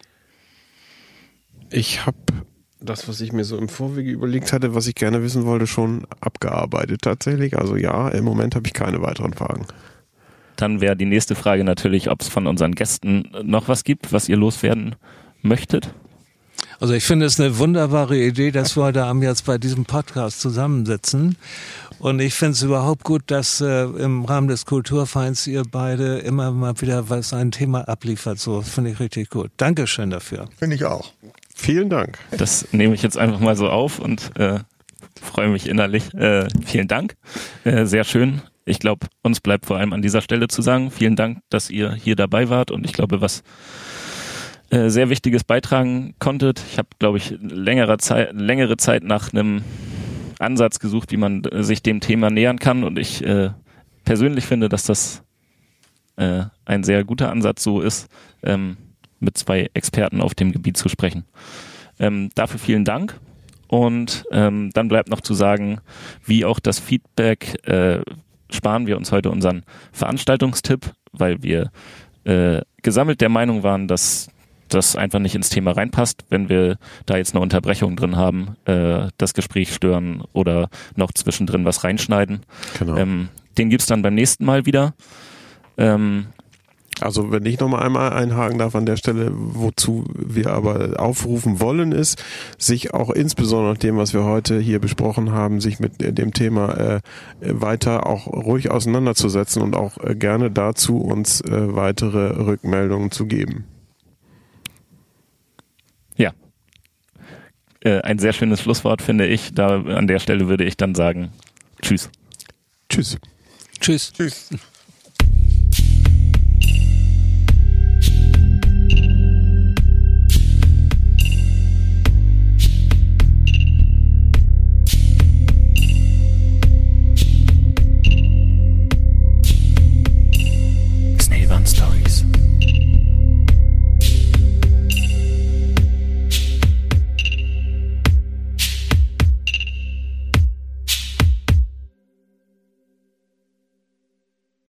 B: Ich habe das, was ich mir so im Vorwege überlegt hatte, was ich gerne wissen wollte, schon abgearbeitet tatsächlich. Also ja, im Moment habe ich keine weiteren Fragen.
A: Dann wäre die nächste Frage natürlich, ob es von unseren Gästen noch was gibt, was ihr loswerden möchtet.
C: Also ich finde es eine wunderbare Idee, dass wir heute Abend jetzt bei diesem Podcast zusammensitzen. Und ich finde es überhaupt gut, dass im Rahmen des Kulturvereins ihr beide immer mal wieder ein Thema abliefert. So finde ich richtig gut. Dankeschön dafür.
D: Finde ich auch.
B: Vielen Dank.
A: Das nehme ich jetzt einfach mal so auf und freue mich innerlich. Vielen Dank. Sehr schön. Ich glaube, uns bleibt vor allem an dieser Stelle zu sagen, vielen Dank, dass ihr hier dabei wart, und ich glaube, was sehr Wichtiges beitragen konntet. Ich habe, glaube ich, längere Zeit nach einem Ansatz gesucht, wie man sich dem Thema nähern kann, und ich persönlich finde, dass das ein sehr guter Ansatz so ist, mit 2 Experten auf dem Gebiet zu sprechen. Dafür vielen Dank, und dann bleibt noch zu sagen, wie auch das Feedback sparen wir uns heute unseren Veranstaltungstipp, weil wir gesammelt der Meinung waren, dass das einfach nicht ins Thema reinpasst, wenn wir da jetzt eine Unterbrechung drin haben, das Gespräch stören oder noch zwischendrin was reinschneiden.
B: Genau.
A: Den gibt's dann beim nächsten Mal wieder.
B: Also wenn ich nochmal einmal einhaken darf an der Stelle, wozu wir aber aufrufen wollen, ist, sich auch insbesondere nach dem, was wir heute hier besprochen haben, sich mit dem Thema weiter auch ruhig auseinanderzusetzen und auch gerne dazu uns weitere Rückmeldungen zu geben.
A: Ja. Ein sehr schönes Schlusswort, finde ich. Da an der Stelle würde ich dann sagen, tschüss.
B: Tschüss.
C: Tschüss.
D: Tschüss.